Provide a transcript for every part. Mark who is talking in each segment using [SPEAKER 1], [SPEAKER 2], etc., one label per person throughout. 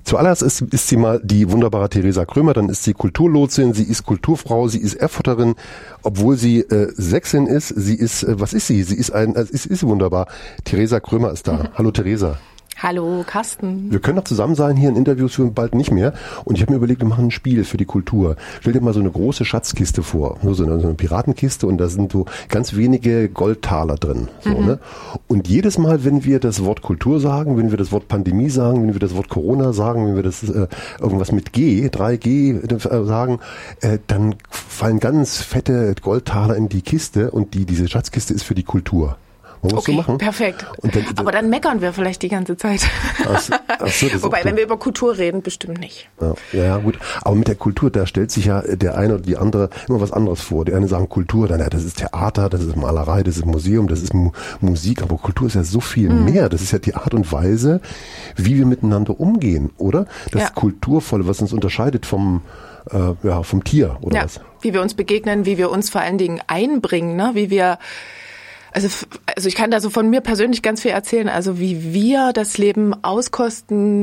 [SPEAKER 1] Zuallererst ist sie mal die wunderbare Theresa Krömer, dann ist sie Kulturlotsin, sie ist Kulturfrau, sie ist Erfurterin, obwohl sie Sächsin ist. Sie ist, was ist sie? Sie ist ist wunderbar. Theresa Krömer ist da. Hallo Theresa.
[SPEAKER 2] Hallo Carsten.
[SPEAKER 1] Wir können doch zusammen sein hier in Interviews für bald nicht mehr. Und ich habe mir überlegt, wir machen ein Spiel für die Kultur. Stell dir mal so eine große Schatzkiste vor, nur so eine Piratenkiste, und da sind so ganz wenige Goldtaler drin. So, ne? Und jedes Mal, wenn wir das Wort Kultur sagen, wenn wir das Wort Pandemie sagen, wenn wir das Wort Corona sagen, wenn wir das irgendwas mit 3G sagen, dann fallen ganz fette Goldtaler in die Kiste, und diese Schatzkiste ist für die Kultur. Wollen wir
[SPEAKER 2] okay,
[SPEAKER 1] so machen?
[SPEAKER 2] Perfekt. Aber dann meckern wir vielleicht die ganze Zeit. Ach so, wobei, wenn wir über Kultur reden, bestimmt nicht.
[SPEAKER 1] Ja, gut. Aber mit der Kultur, da stellt sich ja der eine oder die andere immer was anderes vor. Die einen sagen Kultur, dann, ja, das ist Theater, das ist Malerei, das ist Museum, das ist Musik. Aber Kultur ist ja so viel mehr. Das ist ja die Art und Weise, wie wir miteinander umgehen, oder? Das Kulturvolle, was uns unterscheidet vom Tier, oder was?
[SPEAKER 2] Wie wir uns begegnen, wie wir uns vor allen Dingen einbringen, ne? Wie wir Also ich kann da so von mir persönlich ganz viel erzählen, also wie wir das Leben auskosten,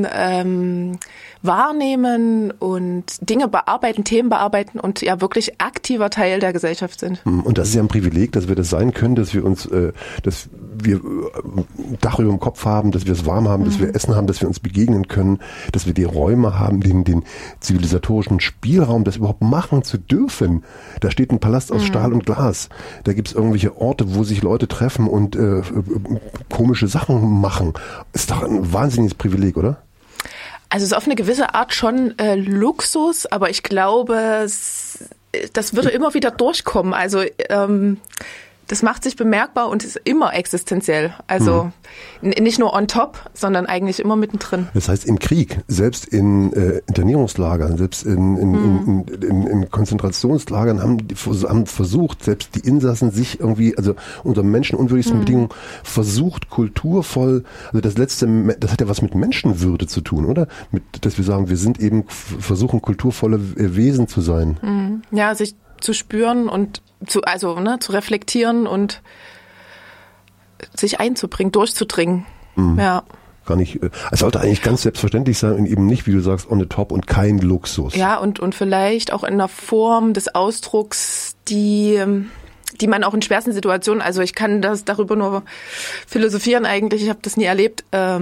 [SPEAKER 2] wahrnehmen und Dinge bearbeiten, Themen bearbeiten und ja wirklich aktiver Teil der Gesellschaft sind.
[SPEAKER 1] Und das ist ja ein Privileg, dass wir das sein können, dass wir uns, dass wir ein Dach über dem Kopf haben, dass wir es warm haben, dass wir Essen haben, dass wir uns begegnen können, dass wir die Räume haben, den zivilisatorischen Spielraum, das überhaupt machen zu dürfen. Da steht ein Palast aus Stahl und Glas. Da gibt es irgendwelche Orte, wo sich Leute treffen und komische Sachen machen. Ist doch ein wahnsinniges Privileg, oder?
[SPEAKER 2] Also es ist auf eine gewisse Art schon Luxus, aber ich glaube, das würde immer wieder durchkommen. Also das macht sich bemerkbar und ist immer existenziell. Also nicht nur on top, sondern eigentlich immer mittendrin.
[SPEAKER 1] Das heißt, im Krieg, selbst in Internierungslagern, selbst in Konzentrationslagern haben versucht, selbst die Insassen sich irgendwie, also unter menschenunwürdigsten Bedingungen, versucht, kulturvoll, also das hat ja was mit Menschenwürde zu tun, oder? Dass wir sagen, wir sind eben, versuchen, kulturvolle Wesen zu sein.
[SPEAKER 2] Ja, sich zu spüren und zu reflektieren und sich einzubringen, durchzudringen. Ja.
[SPEAKER 1] Gar nicht, es sollte eigentlich ganz selbstverständlich sein und eben nicht, wie du sagst, on the top und kein Luxus.
[SPEAKER 2] Ja, und vielleicht auch in einer Form des Ausdrucks, die man auch in schwersten Situationen, also ich kann darüber nur philosophieren eigentlich, ich habe das nie erlebt,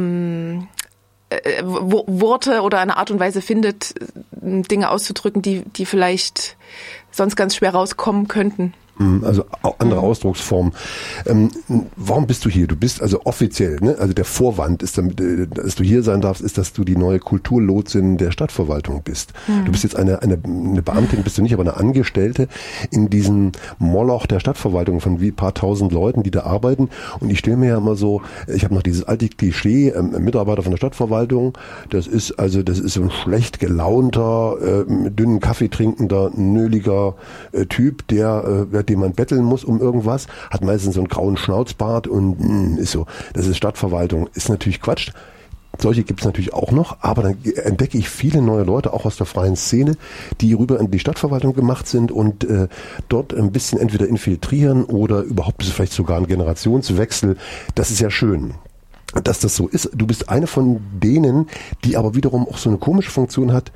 [SPEAKER 2] Worte oder eine Art und Weise findet, Dinge auszudrücken, die vielleicht sonst ganz schwer rauskommen könnten.
[SPEAKER 1] Also auch andere Ausdrucksformen. Warum bist du hier? Du bist also offiziell, ne? Also der Vorwand ist, dass du hier sein darfst, ist, dass du die neue Kulturlotsin der Stadtverwaltung bist. Du bist jetzt eine Beamtin, bist du nicht, aber eine Angestellte in diesem Moloch der Stadtverwaltung von wie ein paar tausend Leuten, die da arbeiten. Und ich stelle mir ja immer so, ich habe noch dieses alte Klischee, Mitarbeiter von der Stadtverwaltung, das ist so ein schlecht gelaunter, dünnen Kaffee trinkender, nöliger Typ, dem man betteln muss um irgendwas, hat meistens so einen grauen Schnauzbart und ist so, das ist Stadtverwaltung. Ist natürlich Quatsch. Solche gibt es natürlich auch noch, aber dann entdecke ich viele neue Leute, auch aus der freien Szene, die rüber in die Stadtverwaltung gemacht sind und dort ein bisschen entweder infiltrieren oder überhaupt ist es vielleicht sogar ein Generationswechsel. Das ist ja schön, dass das so ist. Du bist eine von denen, die aber wiederum auch so eine komische Funktion hat.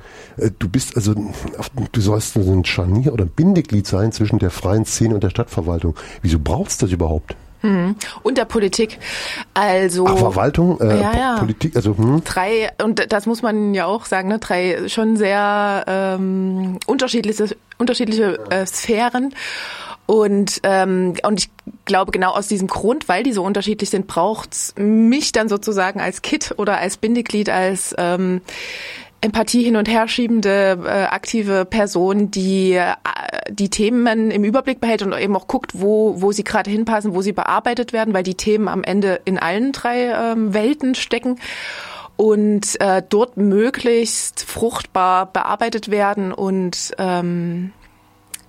[SPEAKER 1] Du sollst so ein Scharnier oder ein Bindeglied sein zwischen der freien Szene und der Stadtverwaltung. Wieso brauchst du das überhaupt?
[SPEAKER 2] Und der Politik. Also
[SPEAKER 1] Verwaltung, Politik, also
[SPEAKER 2] drei, und das muss man ja auch sagen, ne, drei schon sehr unterschiedliche Sphären. Und ich glaube, genau aus diesem Grund, weil die so unterschiedlich sind, braucht's mich dann sozusagen als Kit oder als Bindeglied, als Empathie hin und her schiebende aktive Person, die die Themen im Überblick behält und eben auch guckt, wo sie gerade hinpassen, wo sie bearbeitet werden, weil die Themen am Ende in allen drei Welten stecken und dort möglichst fruchtbar bearbeitet werden und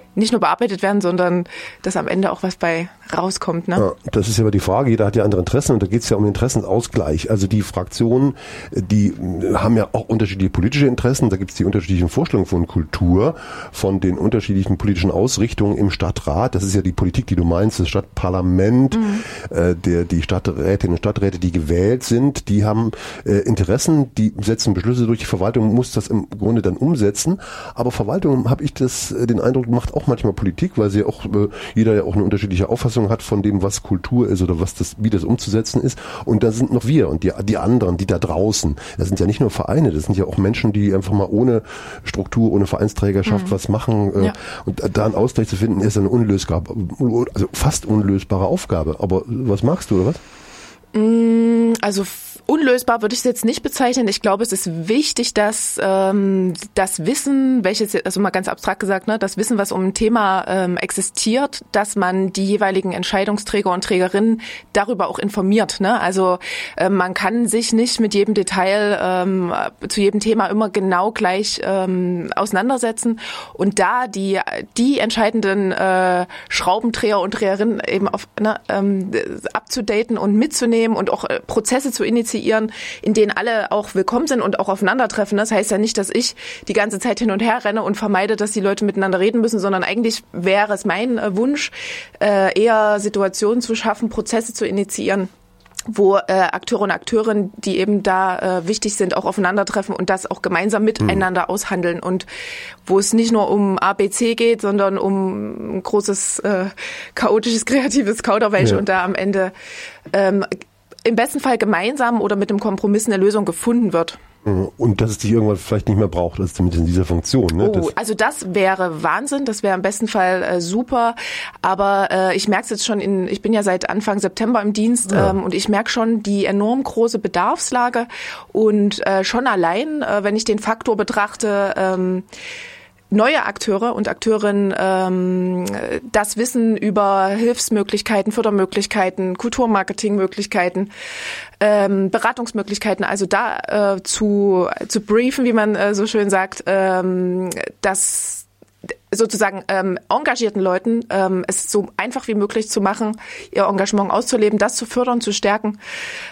[SPEAKER 2] nicht nur bearbeitet werden, sondern dass am Ende auch was bei rauskommt. Ne?
[SPEAKER 1] Ja, das ist ja aber die Frage, jeder hat ja andere Interessen und da geht es ja um Interessenausgleich. Also die Fraktionen, die haben ja auch unterschiedliche politische Interessen, da gibt es die unterschiedlichen Vorstellungen von Kultur, von den unterschiedlichen politischen Ausrichtungen im Stadtrat. Das ist ja die Politik, die du meinst, das Stadtparlament, die Stadträtinnen und Stadträte, die gewählt sind, die haben Interessen, die setzen Beschlüsse durch, die Verwaltung muss das im Grunde dann umsetzen. Aber Verwaltung, habe ich den Eindruck, macht auch manchmal Politik, weil sie auch jeder ja auch eine unterschiedliche Auffassung hat von dem, was Kultur ist oder wie das umzusetzen ist. Und da sind noch wir und die anderen, die da draußen. Das sind ja nicht nur Vereine, das sind ja auch Menschen, die einfach mal ohne Struktur, ohne Vereinsträgerschaft was machen. Ja. Und da einen Ausgleich zu finden, ist eine also fast unlösbare Aufgabe. Aber was magst du, oder was?
[SPEAKER 2] Also unlösbar würde ich es jetzt nicht bezeichnen. Ich glaube, es ist wichtig, dass das Wissen, also mal ganz abstrakt gesagt, ne, das Wissen, was um ein Thema existiert, dass man die jeweiligen Entscheidungsträger und Trägerinnen darüber auch informiert. Ne? Also man kann sich nicht mit jedem Detail zu jedem Thema immer genau gleich auseinandersetzen und da die entscheidenden Schraubendreher und Dreherinnen eben abzudaten und mitzunehmen und auch Prozesse zu initiieren, in denen alle auch willkommen sind und auch aufeinandertreffen. Das heißt ja nicht, dass ich die ganze Zeit hin und her renne und vermeide, dass die Leute miteinander reden müssen, sondern eigentlich wäre es mein Wunsch, eher Situationen zu schaffen, Prozesse zu initiieren, wo Akteure und Akteurinnen, die eben da wichtig sind, auch aufeinandertreffen und das auch gemeinsam miteinander aushandeln und wo es nicht nur um ABC geht, sondern um ein großes, chaotisches, kreatives Kauderwelsch und da am Ende im besten Fall gemeinsam oder mit einem Kompromiss eine Lösung gefunden wird.
[SPEAKER 1] Und dass es dich irgendwann vielleicht nicht mehr braucht, also zumindest in dieser Funktion. Ne?
[SPEAKER 2] Also das wäre Wahnsinn, das wäre im besten Fall super, aber ich merke es jetzt schon, ich bin ja seit Anfang September im Dienst und ich merke schon die enorm große Bedarfslage und schon allein, wenn ich den Faktor betrachte, neue Akteure und Akteurinnen das Wissen über Hilfsmöglichkeiten, Fördermöglichkeiten, Kulturmarketingmöglichkeiten, Beratungsmöglichkeiten, also da zu briefen, wie man so schön sagt, dass sozusagen engagierten Leuten es so einfach wie möglich zu machen, ihr Engagement auszuleben, das zu fördern, zu stärken.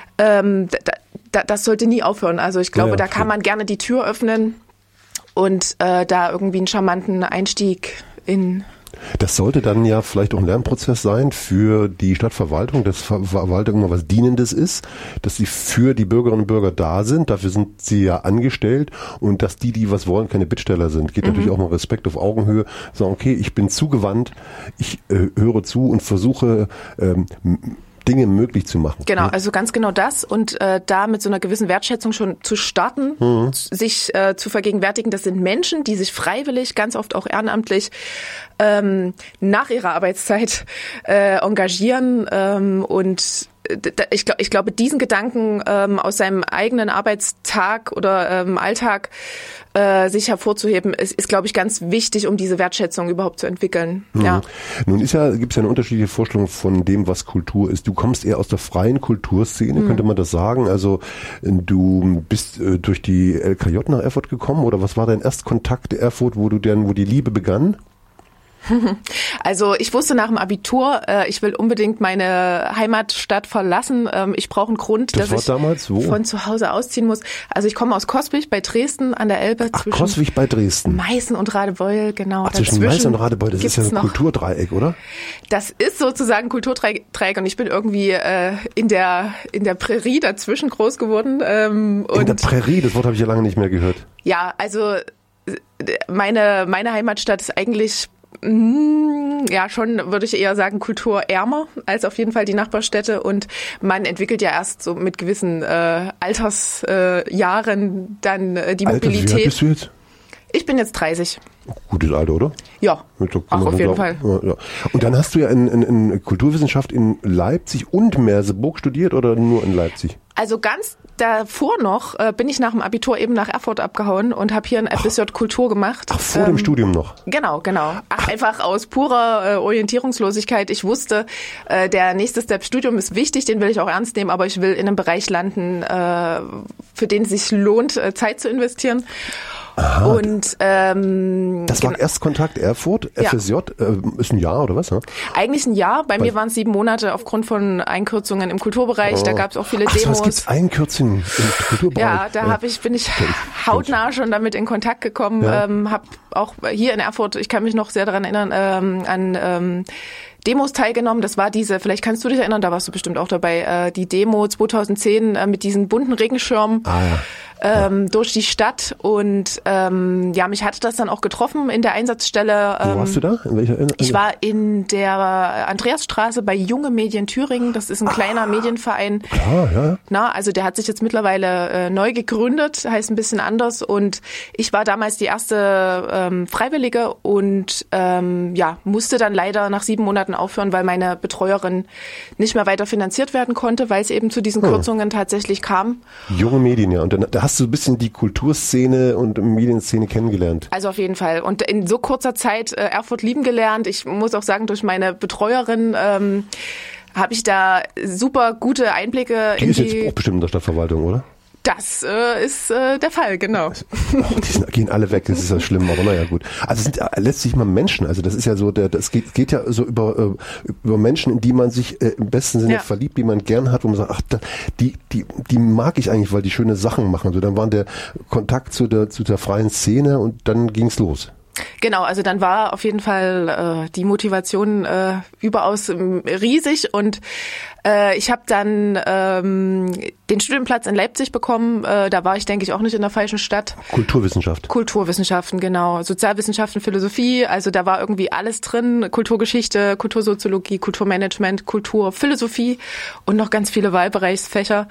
[SPEAKER 2] Das sollte nie aufhören. Also ich glaube, da kann man gerne die Tür öffnen und da irgendwie einen charmanten Einstieg in...
[SPEAKER 1] Das sollte dann ja vielleicht auch ein Lernprozess sein für die Stadtverwaltung, dass Verwaltung immer was Dienendes ist, dass sie für die Bürgerinnen und Bürger da sind, dafür sind sie ja angestellt und dass die was wollen, keine Bittsteller sind. Geht natürlich auch mal Respekt auf Augenhöhe, sagen, okay, ich bin zugewandt, ich höre zu und versuche Dinge möglich zu machen.
[SPEAKER 2] Genau, also ganz genau das und da mit so einer gewissen Wertschätzung schon zu starten, sich zu vergegenwärtigen, das sind Menschen, die sich freiwillig, ganz oft auch ehrenamtlich nach ihrer Arbeitszeit engagieren und ich glaube, diesen Gedanken aus seinem eigenen Arbeitstag oder Alltag sich hervorzuheben, ist, glaube ich, ganz wichtig, um diese Wertschätzung überhaupt zu entwickeln. Ja.
[SPEAKER 1] Nun gibt es ja eine unterschiedliche Vorstellung von dem, was Kultur ist. Du kommst eher aus der freien Kulturszene, könnte man das sagen? Also du bist durch die LKJ nach Erfurt gekommen oder was war dein Erstkontakt Erfurt, wo die Liebe begann?
[SPEAKER 2] Also ich wusste nach dem Abitur, ich will unbedingt meine Heimatstadt verlassen. Ich brauche einen Grund, dass ich von zu Hause ausziehen muss. Also ich komme aus Coswig bei Dresden an der Elbe.
[SPEAKER 1] Ach, Coswig bei Dresden.
[SPEAKER 2] Meißen und Radebeul, genau.
[SPEAKER 1] Ach, zwischen Meißen und Radebeul, das ist ja ein Kulturdreieck, oder?
[SPEAKER 2] Das ist sozusagen ein Kulturdreieck und ich bin irgendwie in der Prärie dazwischen groß geworden.
[SPEAKER 1] In der Prärie, das Wort habe ich ja lange nicht mehr gehört.
[SPEAKER 2] Ja, also meine Heimatstadt ist eigentlich ja, schon würde ich eher sagen kulturärmer als auf jeden Fall die Nachbarstädte und man entwickelt ja erst so mit gewissen Altersjahren dann die Mobilität. Wie alt
[SPEAKER 1] bist du jetzt?
[SPEAKER 2] Ich bin jetzt 30.
[SPEAKER 1] Gutes Alter, oder?
[SPEAKER 2] Ja, auf jeden Fall.
[SPEAKER 1] Ja. Und dann hast du ja in Kulturwissenschaft in Leipzig und Merseburg studiert oder nur in Leipzig?
[SPEAKER 2] Also ganz davor noch bin ich nach dem Abitur eben nach Erfurt abgehauen und habe hier ein FSJ Kultur gemacht.
[SPEAKER 1] Ach, vor dem Studium noch?
[SPEAKER 2] Genau. Einfach aus purer Orientierungslosigkeit. Ich wusste, der nächste Step Studium ist wichtig, den will ich auch ernst nehmen, aber ich will in einem Bereich landen, für den es sich lohnt, Zeit zu investieren.
[SPEAKER 1] Aha.
[SPEAKER 2] Und
[SPEAKER 1] das war Erstkontakt Erfurt, FSJ, ist ein Jahr oder was? Ja?
[SPEAKER 2] Eigentlich ein Jahr. Bei mir waren es 7 Monate aufgrund von Einkürzungen im Kulturbereich. Da gab es auch viele Demos.
[SPEAKER 1] Es gibt Einkürzungen im Kulturbereich.
[SPEAKER 2] Ja, bin ich hautnah schon damit in Kontakt gekommen.
[SPEAKER 1] Ja.
[SPEAKER 2] Habe auch hier in Erfurt, ich kann mich noch sehr daran erinnern, an Demos teilgenommen. Das war vielleicht kannst du dich erinnern, da warst du bestimmt auch dabei, die Demo 2010 mit diesen bunten Regenschirmen. Durch die Stadt und mich hatte das dann auch getroffen in der Einsatzstelle.
[SPEAKER 1] Wo warst du da? In welcher?
[SPEAKER 2] Ich war in der Andreasstraße bei Junge Medien Thüringen. Das ist ein kleiner Medienverein.
[SPEAKER 1] Klar, ja.
[SPEAKER 2] Na, also der hat sich jetzt mittlerweile neu gegründet, heißt ein bisschen anders. Und ich war damals die erste Freiwillige und musste dann leider nach 7 Monaten aufhören, weil meine Betreuerin nicht mehr weiter finanziert werden konnte, weil es eben zu diesen Kürzungen tatsächlich kam.
[SPEAKER 1] Junge Medien, ja. Und dann, da hast du ein bisschen die Kulturszene und Medienszene kennengelernt.
[SPEAKER 2] Also auf jeden Fall. Und in so kurzer Zeit Erfurt lieben gelernt. Ich muss auch sagen, durch meine Betreuerin habe ich da super gute Einblicke
[SPEAKER 1] die ist jetzt auch bestimmt in der Stadtverwaltung, oder?
[SPEAKER 2] Das ist der Fall, genau.
[SPEAKER 1] Die gehen alle weg, das ist ja schlimm, aber naja, gut. Also es sind letztlich mal Menschen, also das ist ja so, das geht ja so über Menschen, in die man sich im besten Sinne verliebt, die man gern hat, wo man sagt, ach, die mag ich eigentlich, weil die schöne Sachen machen. So, dann war der Kontakt zu der freien Szene und dann ging's los.
[SPEAKER 2] Genau, also dann war auf jeden Fall die Motivation überaus riesig und ich habe dann den Studienplatz in Leipzig bekommen. Da war ich, denke ich, auch nicht in der falschen Stadt. Kulturwissenschaften, genau. Sozialwissenschaften, Philosophie, also da war irgendwie alles drin. Kulturgeschichte, Kultursoziologie, Kulturmanagement, Kulturphilosophie und noch ganz viele Wahlbereichsfächer.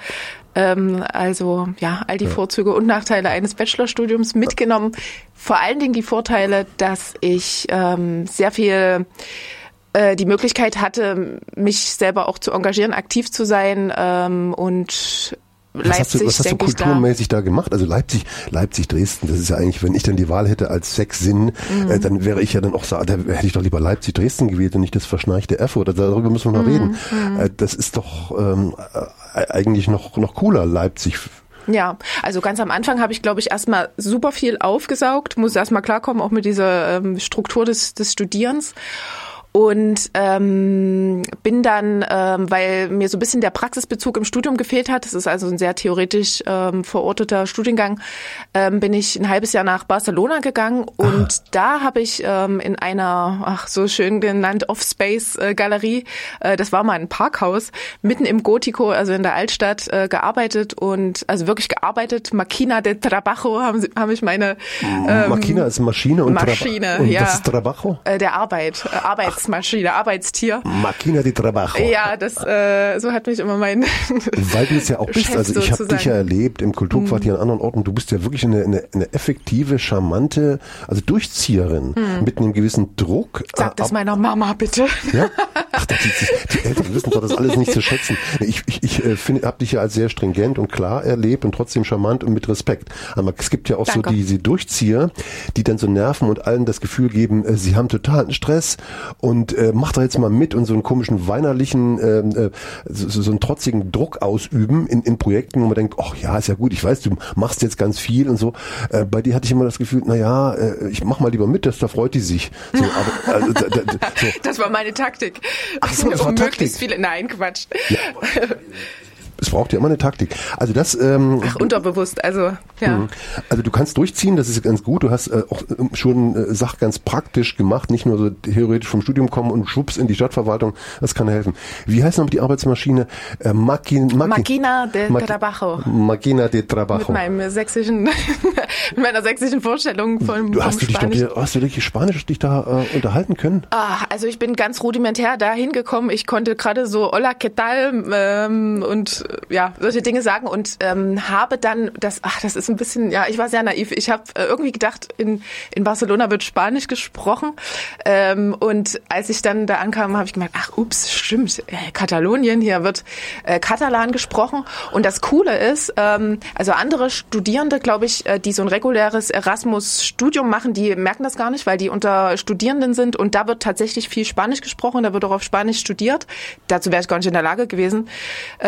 [SPEAKER 2] Also ja, all die Vorzüge und Nachteile eines Bachelorstudiums mitgenommen. Vor allen Dingen die Vorteile, dass ich sehr viel die Möglichkeit hatte, mich selber auch zu engagieren, aktiv zu sein und Leipzig,
[SPEAKER 1] was hast du kulturmäßig da gemacht? Also Leipzig, Dresden, das ist ja eigentlich, wenn ich dann die Wahl hätte als Sechssinn, dann wäre ich ja dann auch so, da hätte ich doch lieber Leipzig, Dresden gewählt und nicht das verschnarchte Erfurt. Darüber müssen wir noch reden. Das ist doch eigentlich noch cooler, Leipzig.
[SPEAKER 2] Ja, also ganz am Anfang habe ich, glaube ich, erstmal super viel aufgesaugt, muss erstmal klarkommen, auch mit dieser Struktur des Studierens. Und bin dann, weil mir so ein bisschen der Praxisbezug im Studium gefehlt hat, das ist also ein sehr theoretisch verorteter Studiengang, bin ich ein halbes Jahr nach Barcelona gegangen und da habe ich in einer, so schön genannt, Off-Space-Galerie, das war mal ein Parkhaus, mitten im Gotico, also in der Altstadt, gearbeitet und, also wirklich gearbeitet, Máquina de Trabajo haben ich meine...
[SPEAKER 1] Máquina ist Maschine und
[SPEAKER 2] Maschine,
[SPEAKER 1] und
[SPEAKER 2] ja.
[SPEAKER 1] was ist Trabajo?
[SPEAKER 2] Der Arbeitsmaschine, Arbeitstier.
[SPEAKER 1] Máquina de Trabajo.
[SPEAKER 2] Ja, das so hat mich immer mein
[SPEAKER 1] Weil du es ja auch bist.
[SPEAKER 2] Chef
[SPEAKER 1] Also ich habe dich ja erlebt im Kulturquartier an anderen Orten. Du bist ja wirklich eine effektive, charmante, also Durchzieherin mit einem gewissen Druck.
[SPEAKER 2] Sag das meiner Mama bitte.
[SPEAKER 1] Ja? Ach, die Eltern wissen doch das alles nicht zu schätzen. Ich habe dich ja als sehr stringent und klar erlebt und trotzdem charmant und mit Respekt. Aber es gibt ja auch so diese Durchzieher, die dann so nerven und allen das Gefühl geben, sie haben totalen Stress und macht da jetzt mal mit und so einen komischen weinerlichen, so einen trotzigen Druck ausüben in Projekten, wo man denkt, ach ja, ist ja gut, ich weiß, du machst jetzt ganz viel und so. Bei dir hatte ich immer das Gefühl, ich mach mal lieber mit, da freut die sich. So, aber,
[SPEAKER 2] so. Das war meine Taktik.
[SPEAKER 1] Ach so, das war
[SPEAKER 2] möglichst
[SPEAKER 1] Taktik.
[SPEAKER 2] Viele. Nein, Quatsch.
[SPEAKER 1] Ja. Es braucht ja immer eine Taktik. Also das.
[SPEAKER 2] Unterbewusst, also ja.
[SPEAKER 1] Also du kannst durchziehen, das ist ganz gut. Du hast auch schon Sachen ganz praktisch gemacht, nicht nur so theoretisch vom Studium kommen und schwupps in die Stadtverwaltung. Das kann helfen. Wie heißt noch die Arbeitsmaschine?
[SPEAKER 2] Máquina de Trabajo.
[SPEAKER 1] Máquina de Trabajo.
[SPEAKER 2] Mit meiner sächsischen Vorstellung vom Spanisch.
[SPEAKER 1] Hast du dich Spanisch unterhalten können?
[SPEAKER 2] Also ich bin ganz rudimentär da hingekommen. Ich konnte gerade so Hola, ¿qué tal? Und ja, solche Dinge sagen und habe dann das ist ein bisschen, ja, ich war sehr naiv. Ich habe irgendwie gedacht, in Barcelona wird Spanisch gesprochen und als ich dann da ankam, habe ich gemerkt, stimmt, Katalonien, hier wird Katalan gesprochen und das Coole ist, also andere Studierende, glaube ich, die so ein reguläres Erasmus-Studium machen, die merken das gar nicht, weil die unter Studierenden sind und da wird tatsächlich viel Spanisch gesprochen, da wird auch auf Spanisch studiert. Dazu wäre ich gar nicht in der Lage gewesen.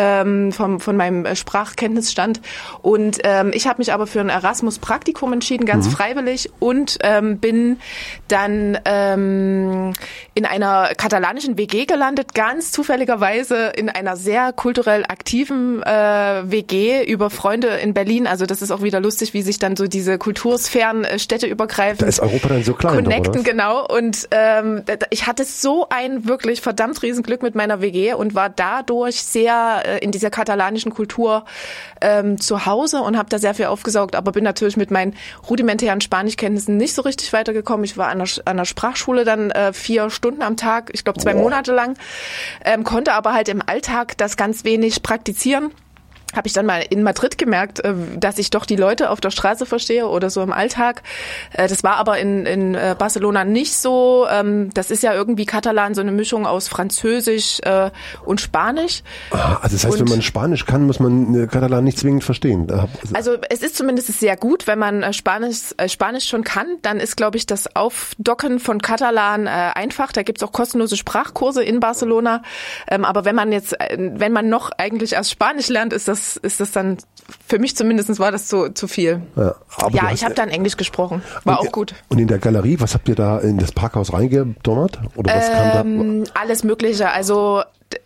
[SPEAKER 2] von meinem Sprachkenntnisstand. Und ich habe mich aber für ein Erasmus-Praktikum entschieden, ganz freiwillig, und bin dann in einer katalanischen WG gelandet, ganz zufälligerweise in einer sehr kulturell aktiven WG über Freunde in Berlin. Also das ist auch wieder lustig, wie sich dann so diese Kultursphären städteübergreifend
[SPEAKER 1] da ist Europa dann so klein,
[SPEAKER 2] connecten, genau. Und ich hatte so ein wirklich verdammt Riesenglück mit meiner WG und war dadurch sehr in dieser katalanischen Kultur zu Hause und habe da sehr viel aufgesaugt, aber bin natürlich mit meinen rudimentären Spanischkenntnissen nicht so richtig weitergekommen. Ich war an der Sprachschule dann 4 Stunden am Tag, ich glaube 2 Monate lang, konnte aber halt im Alltag das ganz wenig praktizieren. Habe ich dann mal in Madrid gemerkt, dass ich doch die Leute auf der Straße verstehe oder so im Alltag. Das war aber in Barcelona nicht so. Das ist ja irgendwie Katalan, so eine Mischung aus Französisch und Spanisch.
[SPEAKER 1] Also das heißt, wenn man Spanisch kann, muss man Katalan nicht zwingend verstehen.
[SPEAKER 2] Also es ist zumindest sehr gut, wenn man Spanisch schon kann, dann ist, glaube ich, das Aufdocken von Katalan einfach. Da gibt's auch kostenlose Sprachkurse in Barcelona. Aber wenn man noch eigentlich erst Spanisch lernt, ist das dann, für mich zumindest war das zu viel. Ja, ich habe dann Englisch gesprochen. War auch gut.
[SPEAKER 1] Und in der Galerie, was habt ihr da in das Parkhaus reingedonnert? Oder was kam da?
[SPEAKER 2] Alles Mögliche, also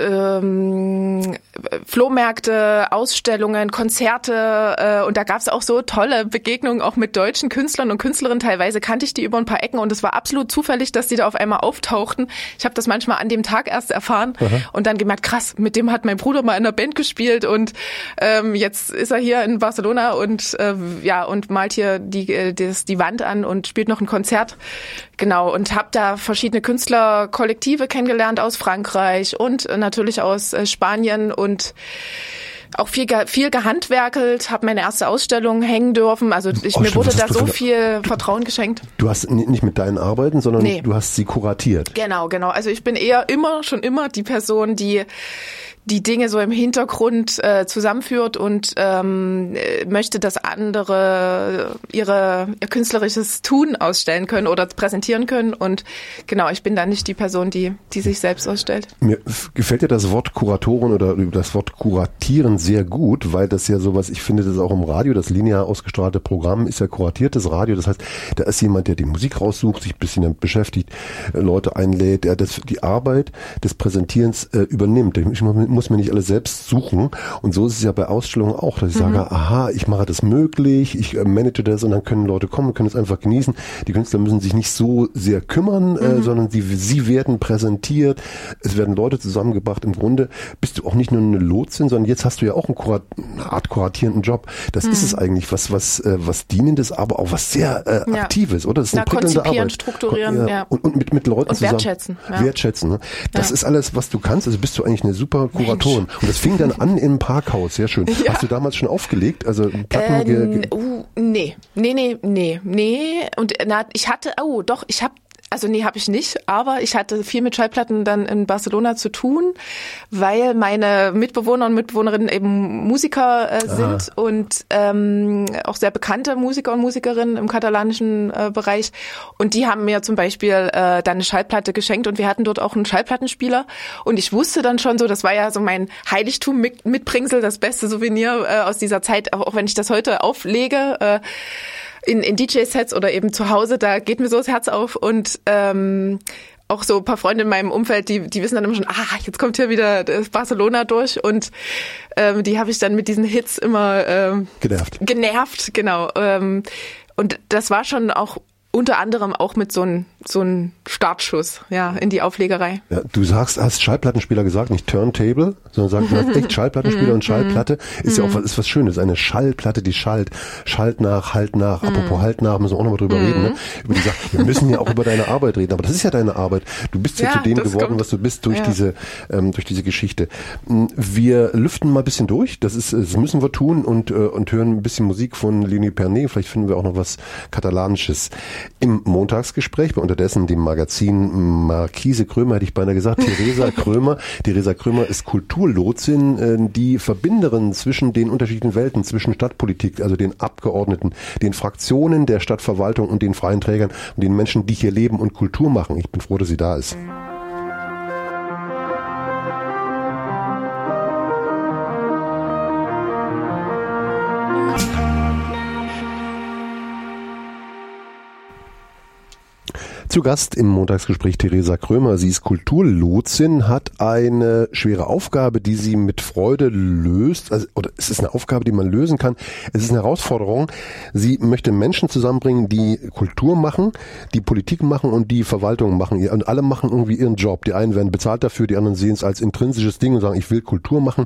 [SPEAKER 2] Flohmärkte, Ausstellungen, Konzerte und da gab's auch so tolle Begegnungen auch mit deutschen Künstlern und Künstlerinnen. Teilweise kannte ich die über ein paar Ecken und es war absolut zufällig, dass die da auf einmal auftauchten. Ich habe das manchmal an dem Tag erst erfahren und dann gemerkt, krass, mit dem hat mein Bruder mal in der Band gespielt und jetzt ist er hier in Barcelona und und malt hier die Wand an und spielt noch ein Konzert. Genau, und habe da verschiedene Künstlerkollektive kennengelernt aus Frankreich und natürlich aus Spanien und auch viel gehandwerkelt, habe meine erste Ausstellung hängen dürfen. Also mir wurde da so viel Vertrauen geschenkt.
[SPEAKER 1] Du hast nicht mit deinen Arbeiten, sondern du hast sie kuratiert.
[SPEAKER 2] Genau. Also ich bin schon immer die Person, die Dinge so im Hintergrund zusammenführt und möchte, dass andere ihr künstlerisches Tun ausstellen können oder präsentieren können. Und genau, ich bin dann nicht die Person, die sich selbst ausstellt.
[SPEAKER 1] Mir gefällt ja das Wort Kuratoren oder das Wort Kuratieren sehr gut, weil das ja sowas, ich finde das auch im Radio, das linear ausgestrahlte Programm ist ja kuratiertes Radio. Das heißt, da ist jemand, der die Musik raussucht, sich ein bisschen damit beschäftigt, Leute einlädt, der die Arbeit des Präsentierens übernimmt. Ich muss mir nicht alles selbst suchen. Und so ist es ja bei Ausstellungen auch, dass ich sage, aha, ich mache das möglich, ich manage das und dann können Leute kommen, können es einfach genießen. Die Künstler müssen sich nicht so sehr kümmern, sondern sie werden präsentiert, es werden Leute zusammengebracht. Im Grunde bist du auch nicht nur eine Lotsin, sondern jetzt hast du ja auch eine Art kuratierenden Job. Das ist es eigentlich, was Dienendes, aber auch was sehr Aktives, oder? Das ist eine prickelnde Arbeit.
[SPEAKER 2] Strukturieren,
[SPEAKER 1] Und mit Leuten
[SPEAKER 2] und
[SPEAKER 1] zusammen.
[SPEAKER 2] Wertschätzen.
[SPEAKER 1] Wertschätzen. Ne? Das ist alles, was du kannst. Also bist du eigentlich eine super Kuratorin. Und das fing dann an im Parkhaus, sehr schön. Ja. Hast du damals schon aufgelegt? Also Platten
[SPEAKER 2] nee. Und habe ich nicht, aber ich hatte viel mit Schallplatten dann in Barcelona zu tun, weil meine Mitbewohner und Mitbewohnerinnen eben Musiker sind und auch sehr bekannte Musiker und Musikerinnen im katalanischen Bereich. Und die haben mir zum Beispiel dann eine Schallplatte geschenkt und wir hatten dort auch einen Schallplattenspieler. Und ich wusste dann schon so, das war ja so mein Heiligtum mitbringsel, das beste Souvenir aus dieser Zeit, auch wenn ich das heute auflege, in DJ-Sets oder eben zu Hause, da geht mir so das Herz auf und auch so ein paar Freunde in meinem Umfeld, die wissen dann immer schon, jetzt kommt hier wieder das Barcelona durch und die habe ich dann mit diesen Hits immer genervt, genau. Und das war schon auch unter anderem auch mit so ein Startschuss, in die Auflegerei.
[SPEAKER 1] Ja, du hast Schallplattenspieler gesagt, nicht Turntable, sondern du hast echt Schallplattenspieler und Schallplatte ist ja auch was Schönes, eine Schallplatte, die schallt nach. Apropos Halt nach, müssen wir auch nochmal drüber reden, ne? Über die Sache. Wir müssen ja auch über deine Arbeit reden, aber das ist ja deine Arbeit. Du bist ja zu dem geworden, was du bist durch diese Geschichte. Wir lüften mal ein bisschen durch, das müssen wir tun und hören ein bisschen Musik von Leni Pernet, vielleicht finden wir auch noch was Katalanisches. Im Montagsgespräch, bei unterdessen dem Magazin Markise Krömer, hätte ich beinahe gesagt, Theresa Krömer. Theresa Krömer ist Kulturlotsin, die Verbinderin zwischen den unterschiedlichen Welten, zwischen Stadtpolitik, also den Abgeordneten, den Fraktionen der Stadtverwaltung und den freien Trägern und den Menschen, die hier leben und Kultur machen. Ich bin froh, dass sie da ist. Zu Gast im Montagsgespräch Theresa Krömer. Sie ist Kulturlotsin, hat eine schwere Aufgabe, die sie mit Freude löst. Oder es ist eine Aufgabe, die man lösen kann. Es ist eine Herausforderung. Sie möchte Menschen zusammenbringen, die Kultur machen, die Politik machen und die Verwaltung machen. Und alle machen irgendwie ihren Job. Die einen werden bezahlt dafür, die anderen sehen es als intrinsisches Ding und sagen, ich will Kultur machen.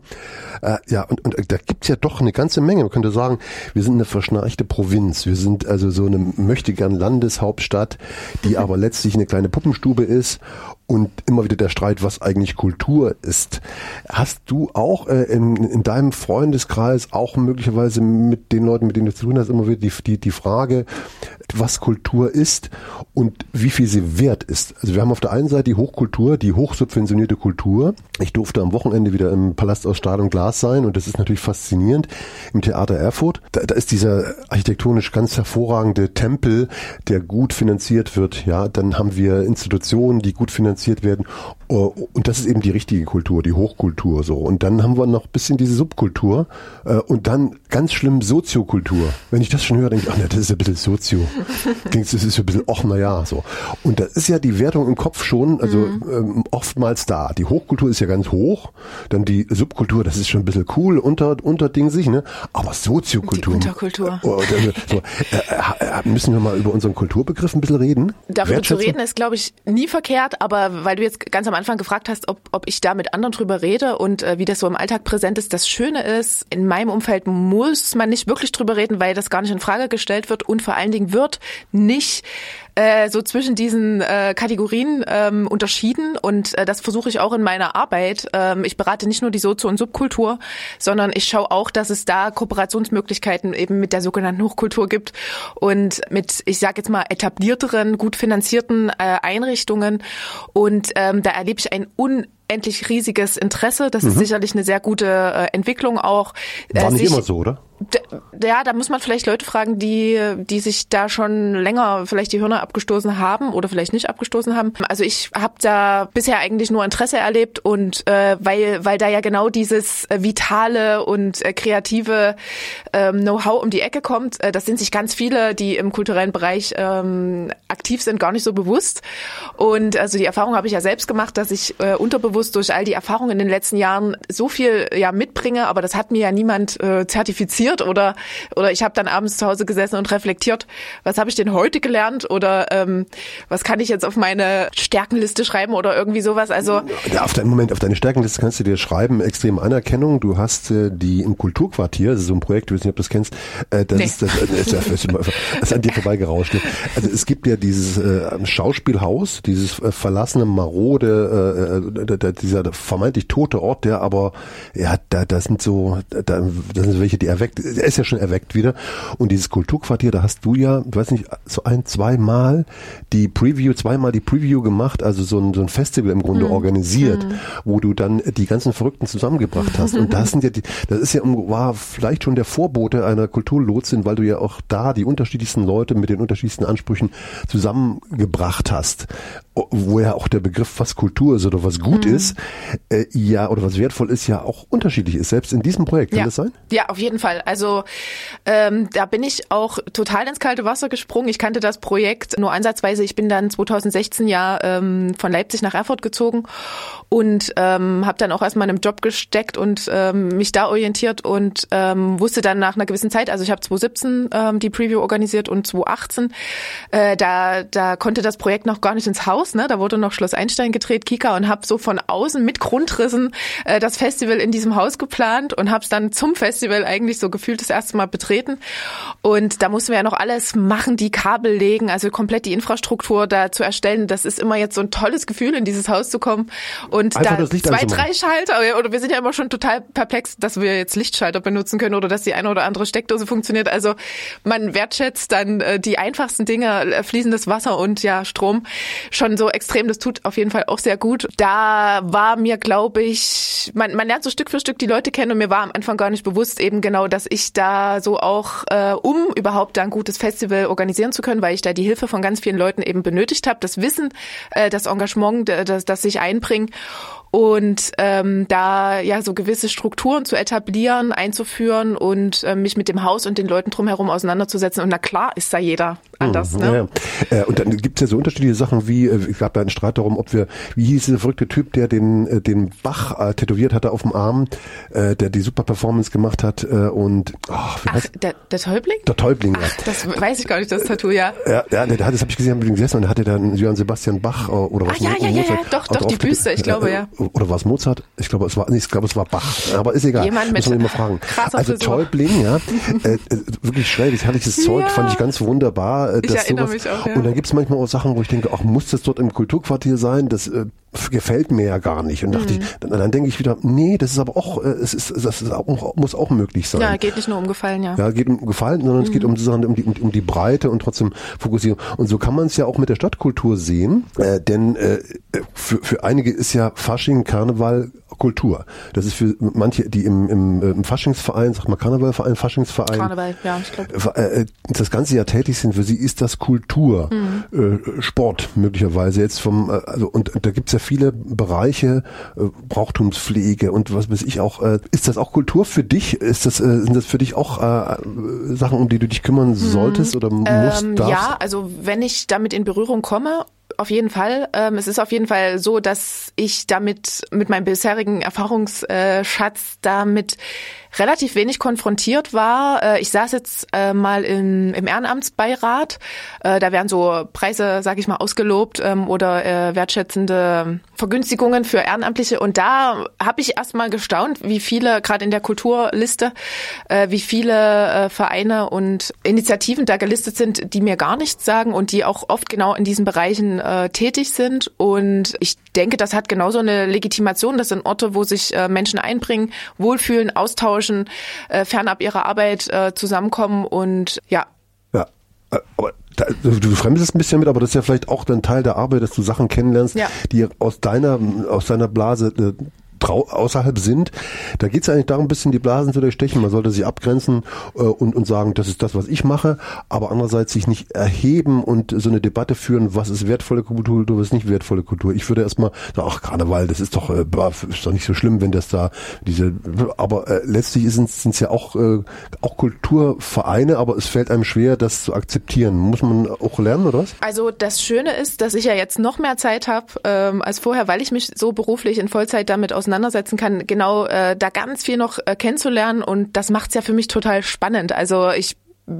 [SPEAKER 1] Und da gibt's ja doch eine ganze Menge. Man könnte sagen, wir sind eine verschnarchte Provinz. Wir sind also so eine möchtegern Landeshauptstadt, die aber letztlich eine kleine Puppenstube ist und immer wieder der Streit, was eigentlich Kultur ist. Hast du auch in deinem Freundeskreis auch möglicherweise mit den Leuten, mit denen du zu tun hast, immer wieder die Frage, was Kultur ist und wie viel sie wert ist? Also wir haben auf der einen Seite die Hochkultur, die hochsubventionierte Kultur. Ich durfte am Wochenende wieder im Palast aus Stahl und Glas sein und das ist natürlich faszinierend im Theater Erfurt. Da ist dieser architektonisch ganz hervorragende Tempel, der gut finanziert wird. Ja, dann haben wir Institutionen, die gut finanziert werden. Und das ist eben die richtige Kultur, die Hochkultur so. Und dann haben wir noch ein bisschen diese Subkultur und dann ganz schlimm Soziokultur. Wenn ich das schon höre, denke ich, ach ne, das ist ein bisschen Sozio. Das ist ein bisschen, ach na ja, so. Und da ist ja die Wertung im Kopf schon, also oftmals da. Die Hochkultur ist ja ganz hoch, dann die Subkultur, das ist schon ein bisschen cool, unter Ding sich, ne? Aber Soziokultur.
[SPEAKER 2] Die Unterkultur.
[SPEAKER 1] Müssen wir mal über unseren Kulturbegriff ein bisschen reden?
[SPEAKER 2] Darüber zu reden ist, glaube ich, nie verkehrt, aber weil du jetzt ganz am Anfang gefragt hast, ob ich da mit anderen drüber rede und wie das so im Alltag präsent ist, das Schöne ist, in meinem Umfeld muss man nicht wirklich drüber reden, weil das gar nicht in Frage gestellt wird und vor allen Dingen wird nicht so zwischen diesen Kategorien unterschieden und das versuche ich auch in meiner Arbeit. Ich berate nicht nur die Sozio- und Subkultur, sondern ich schaue auch, dass es da Kooperationsmöglichkeiten eben mit der sogenannten Hochkultur gibt und mit, ich sage jetzt mal, etablierteren, gut finanzierten Einrichtungen und da erlebe ich ein unendlich riesiges Interesse. Das ist sicherlich eine sehr gute Entwicklung auch.
[SPEAKER 1] War nicht immer so, oder?
[SPEAKER 2] Ja, da muss man vielleicht Leute fragen, die sich da schon länger vielleicht die Hörner abgestoßen haben oder vielleicht nicht abgestoßen haben. Also ich habe da bisher eigentlich nur Interesse erlebt und weil da ja genau dieses vitale und kreative Know-how um die Ecke kommt, das sind sich ganz viele, die im kulturellen Bereich aktiv sind, gar nicht so bewusst. Und also die Erfahrung habe ich ja selbst gemacht, dass ich unterbewusst durch all die Erfahrungen in den letzten Jahren so viel ja mitbringe, aber das hat mir ja niemand zertifiziert oder ich habe dann abends zu Hause gesessen und reflektiert, was habe ich denn heute gelernt oder was kann ich jetzt auf meine Stärkenliste schreiben oder irgendwie sowas. Also
[SPEAKER 1] ja, auf deine Stärkenliste kannst du dir schreiben, extreme Anerkennung. Du hast die im Kulturquartier, das ist so ein Projekt, ich weiß nicht, ob du das kennst, das ist an dir vorbeigerauscht. Also es gibt ja dieses Schauspielhaus, dieses verlassene, marode, dieser vermeintlich tote Ort, der aber, ja, da sind welche, die erweckt, er ist ja schon erweckt wieder. Und dieses Kulturquartier, da hast du ja, ich weiß nicht, so zweimal die Preview gemacht, also so ein Festival im Grunde organisiert, wo du dann die ganzen Verrückten zusammengebracht hast. Und das war vielleicht schon der Vorbote einer Kulturlotsin, weil du ja auch da die unterschiedlichsten Leute mit den unterschiedlichsten Ansprüchen zusammengebracht hast. Wo ja auch der Begriff, was Kultur ist oder was gut ist, oder was wertvoll ist, ja auch unterschiedlich ist, selbst in diesem Projekt. Kann das sein?
[SPEAKER 2] Ja, auf jeden Fall. Also da bin ich auch total ins kalte Wasser gesprungen. Ich kannte das Projekt nur ansatzweise. Ich bin dann 2016 von Leipzig nach Erfurt gezogen und habe dann auch erstmal in einem Job gesteckt und mich da orientiert und wusste dann nach einer gewissen Zeit, also ich habe 2017 die Preview organisiert und 2018, da konnte das Projekt noch gar nicht ins Haus. Ne? Da wurde noch Schloss Einstein gedreht, Kika, und habe so von außen mit Grundrissen das Festival in diesem Haus geplant und habe es dann zum Festival eigentlich so gefühlt das erste Mal betreten. Und da mussten wir ja noch alles machen, die Kabel legen, also komplett die Infrastruktur da zu erstellen. Das ist immer jetzt so ein tolles Gefühl, in dieses Haus zu kommen. Und einfach da 2, 3 Schalter, oder wir sind ja immer schon total perplex, dass wir jetzt Lichtschalter benutzen können oder dass die eine oder andere Steckdose funktioniert. Also man wertschätzt dann die einfachsten Dinge, fließendes Wasser und ja Strom, schon so extrem. Das tut auf jeden Fall auch sehr gut. Da war mir, glaube ich, man lernt so Stück für Stück die Leute kennen und mir war am Anfang gar nicht bewusst eben genau, dass ich da so auch, um überhaupt da ein gutes Festival organisieren zu können, weil ich da die Hilfe von ganz vielen Leuten eben benötigt habe, das Wissen, das Engagement, das sich einbringen und da ja so gewisse Strukturen zu etablieren, einzuführen und mich mit dem Haus und den Leuten drumherum auseinanderzusetzen. Und na klar ist da jeder. anders. Ne?
[SPEAKER 1] Ja. Und dann gibt es ja so unterschiedliche Sachen wie, es gab da einen Streit darum, wie hieß dieser verrückte Typ, der den Bach tätowiert hatte auf dem Arm, der die super Performance gemacht hat
[SPEAKER 2] der Täubling?
[SPEAKER 1] Der Täubling, ja.
[SPEAKER 2] Das weiß ich gar nicht, das Tattoo, ja.
[SPEAKER 1] Ja, das habe ich gesehen, habe gesessen und da hatte dann Johann Sebastian Bach oder was?
[SPEAKER 2] Doch, die Büste, ich glaube, ja.
[SPEAKER 1] Oder war es Mozart? Ich glaube, es war Bach. Aber ist egal.
[SPEAKER 2] Jemand mit
[SPEAKER 1] muss man immer fragen. Also Täubling, ja, wirklich schräg, herrliches Zeug, fand ich ganz wunderbar.
[SPEAKER 2] Ich erinnere mich auch, ja.
[SPEAKER 1] Und dann gibt es manchmal auch Sachen, wo ich denke, ach, muss das dort im Kulturquartier sein? Das gefällt mir ja gar nicht. Und dachte dann denke ich wieder, nee, das ist aber auch, muss auch möglich sein.
[SPEAKER 2] Ja, geht nicht nur um Gefallen, ja.
[SPEAKER 1] Ja, geht um Gefallen, sondern es geht um die Breite und trotzdem Fokussierung. Und so kann man es ja auch mit der Stadtkultur sehen, denn für einige ist ja Fasching, Karneval Kultur. Das ist für manche, die im Faschingsverein, sagt man Karnevalverein, Faschingsverein.
[SPEAKER 2] Karneval, ja, ich glaube.
[SPEAKER 1] Das ganze Jahr tätig sind, für sie ist das Kultur, Sport möglicherweise jetzt und da gibt's ja viele Bereiche, Brauchtumspflege und was weiß ich auch. Ist das auch Kultur für dich? Sind das für dich auch Sachen, um die du dich kümmern solltest oder musst, darfst?
[SPEAKER 2] Ja, also wenn ich damit in Berührung komme, auf jeden Fall. Es ist auf jeden Fall so, dass ich mit meinem bisherigen Erfahrungsschatz damit relativ wenig konfrontiert war. Ich saß jetzt mal im Ehrenamtsbeirat. Da werden so Preise, sage ich mal, ausgelobt oder wertschätzende Vergünstigungen für Ehrenamtliche. Und da habe ich erst mal gestaunt, wie viele, gerade in der Kulturliste, wie viele Vereine und Initiativen da gelistet sind, die mir gar nichts sagen und die auch oft genau in diesen Bereichen tätig sind. Und ich denke, das hat genauso eine Legitimation. Das sind Orte, wo sich Menschen einbringen, wohlfühlen, austauschen, fernab ihrer Arbeit zusammenkommen und ja. Ja,
[SPEAKER 1] aber du fremdest ein bisschen mit, aber das ist ja vielleicht auch ein Teil der Arbeit, dass du Sachen kennenlernst, die aus deiner Blase außerhalb sind. Da geht es eigentlich darum, ein bisschen die Blasen zu durchstechen. Man sollte sich abgrenzen und sagen, das ist das, was ich mache, aber andererseits sich nicht erheben und so eine Debatte führen, was ist wertvolle Kultur, was ist nicht wertvolle Kultur. Ich würde erstmal sagen, ach Karneval, das ist doch nicht so schlimm, wenn das da aber letztlich sind es ja auch Kulturvereine, aber es fällt einem schwer, das zu akzeptieren. Muss man auch lernen, oder was?
[SPEAKER 2] Also das Schöne ist, dass ich ja jetzt noch mehr Zeit habe als vorher, weil ich mich so beruflich in Vollzeit damit auseinandersetzen kann, genau da ganz viel noch kennenzulernen und das macht's ja für mich total spannend. Also ich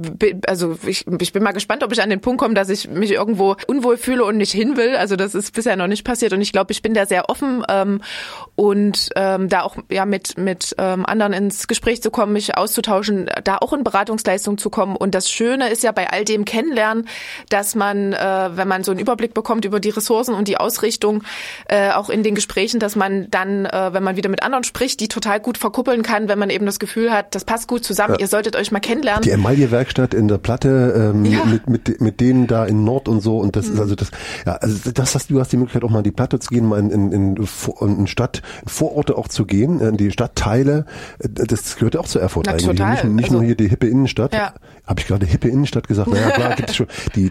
[SPEAKER 2] bin mal gespannt, ob ich an den Punkt komme, dass ich mich irgendwo unwohl fühle und nicht hin will. Also das ist bisher noch nicht passiert und ich glaube, ich bin da sehr offen und da auch ja mit anderen ins Gespräch zu kommen, mich auszutauschen, da auch in Beratungsleistung zu kommen. Und das Schöne ist ja bei all dem Kennenlernen, dass man, wenn man so einen Überblick bekommt über die Ressourcen und die Ausrichtung, auch in den Gesprächen, dass man dann, wenn man wieder mit anderen spricht, die total gut verkuppeln kann, wenn man eben das Gefühl hat, das passt gut zusammen, ihr solltet euch mal kennenlernen.
[SPEAKER 1] Die Emaille-Werkstatt in der Platte mit denen da in Nord und so und das ist also du hast die Möglichkeit auch mal in die Platte zu gehen, mal in Vororte auch zu gehen, in die Stadtteile, das gehört auch zu Erfurt eigentlich.
[SPEAKER 2] Total.
[SPEAKER 1] Nicht nur hier die hippe Innenstadt. Ja. Habe ich gerade hippe Innenstadt gesagt? Naja, klar, gibt es schon die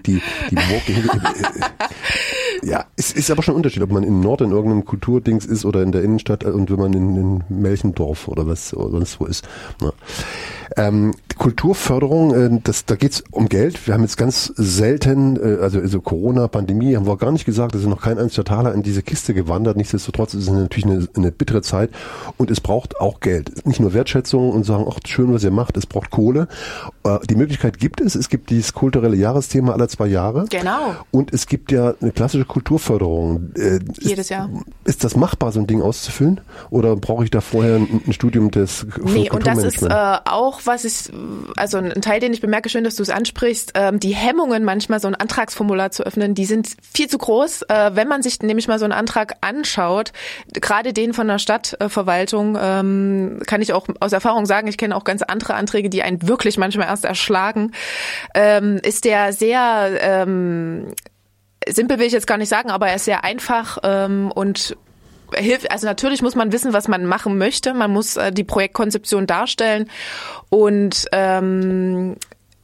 [SPEAKER 1] ja, es ist aber schon ein Unterschied, ob man in Nord in irgendeinem Kulturdings ist oder in der Innenstadt und wenn man in Melchendorf oder was oder sonst wo ist. Ja. Kulturförderung, da geht's um Geld. Wir haben jetzt ganz selten, also Corona, Pandemie, haben wir gar nicht gesagt, es ist noch kein einziger Taler in diese Kiste gewandert. Nichtsdestotrotz ist es natürlich eine bittere Zeit und es braucht auch Geld. Nicht nur Wertschätzung und sagen, ach, schön, was ihr macht, es braucht Kohle. Die Möglichkeit gibt es gibt dieses kulturelle Jahresthema alle 2 Jahre.
[SPEAKER 2] Genau.
[SPEAKER 1] Und es gibt ja eine klassische Kulturförderung.
[SPEAKER 2] Jedes Jahr.
[SPEAKER 1] Ist das machbar, so ein Ding auszufüllen? Oder brauche ich da vorher ein Studium des
[SPEAKER 2] Nee, und das ist auch, also ein Teil, den ich bemerke, schön, dass du es ansprichst, die Hemmungen manchmal, so ein Antragsformular zu öffnen, die sind viel zu groß. Wenn man sich nämlich mal so einen Antrag anschaut, gerade den von der Stadtverwaltung, kann ich auch aus Erfahrung sagen, ich kenne auch ganz andere Anträge, die einen wirklich manchmal erst erschlagen, ist der sehr simpel, will ich jetzt gar nicht sagen, aber er ist sehr einfach und hilft, also natürlich muss man wissen, was man machen möchte. Man muss die Projektkonzeption darstellen und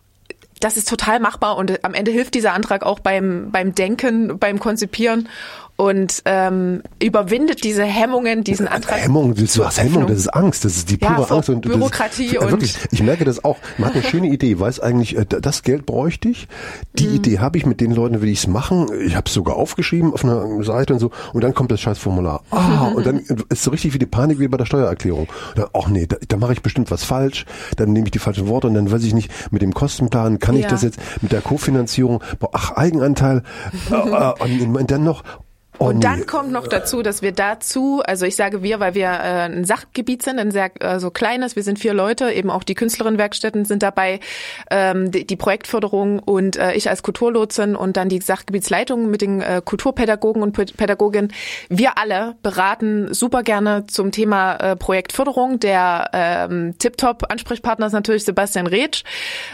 [SPEAKER 2] das ist total machbar und am Ende hilft dieser Antrag auch beim Denken, beim Konzipieren und überwindet diese Hemmungen, diesen Antrag.
[SPEAKER 1] Hemmung, du hast Hemmung, das ist Angst, das ist die pure Angst. Und
[SPEAKER 2] Bürokratie
[SPEAKER 1] und wirklich, ich merke das auch. Man hat eine schöne Idee, weiß eigentlich, das Geld bräuchte ich. Die Idee habe ich, mit den Leuten will ich es machen. Ich habe es sogar aufgeschrieben auf einer Seite und so. Und dann kommt das Scheißformular. Und dann ist so richtig wie die Panik wie bei der Steuererklärung. Ach nee, da mache ich bestimmt was falsch. Dann nehme ich die falschen Worte und dann weiß ich nicht, mit dem Kostenplan kann ich das jetzt mit der Kofinanzierung. Eigenanteil. Und dann noch.
[SPEAKER 2] Und dann kommt noch dazu, dass wir dazu, also ich sage wir, weil wir ein Sachgebiet sind, ein sehr so kleines, wir sind 4 Leute, eben auch die Künstlerinnenwerkstätten sind dabei, die Projektförderung und ich als Kulturlotsin und dann die Sachgebietsleitung mit den Kulturpädagogen und Pädagoginnen. Wir alle beraten super gerne zum Thema Projektförderung. Der Tip-Top-Ansprechpartner ist natürlich Sebastian Retsch.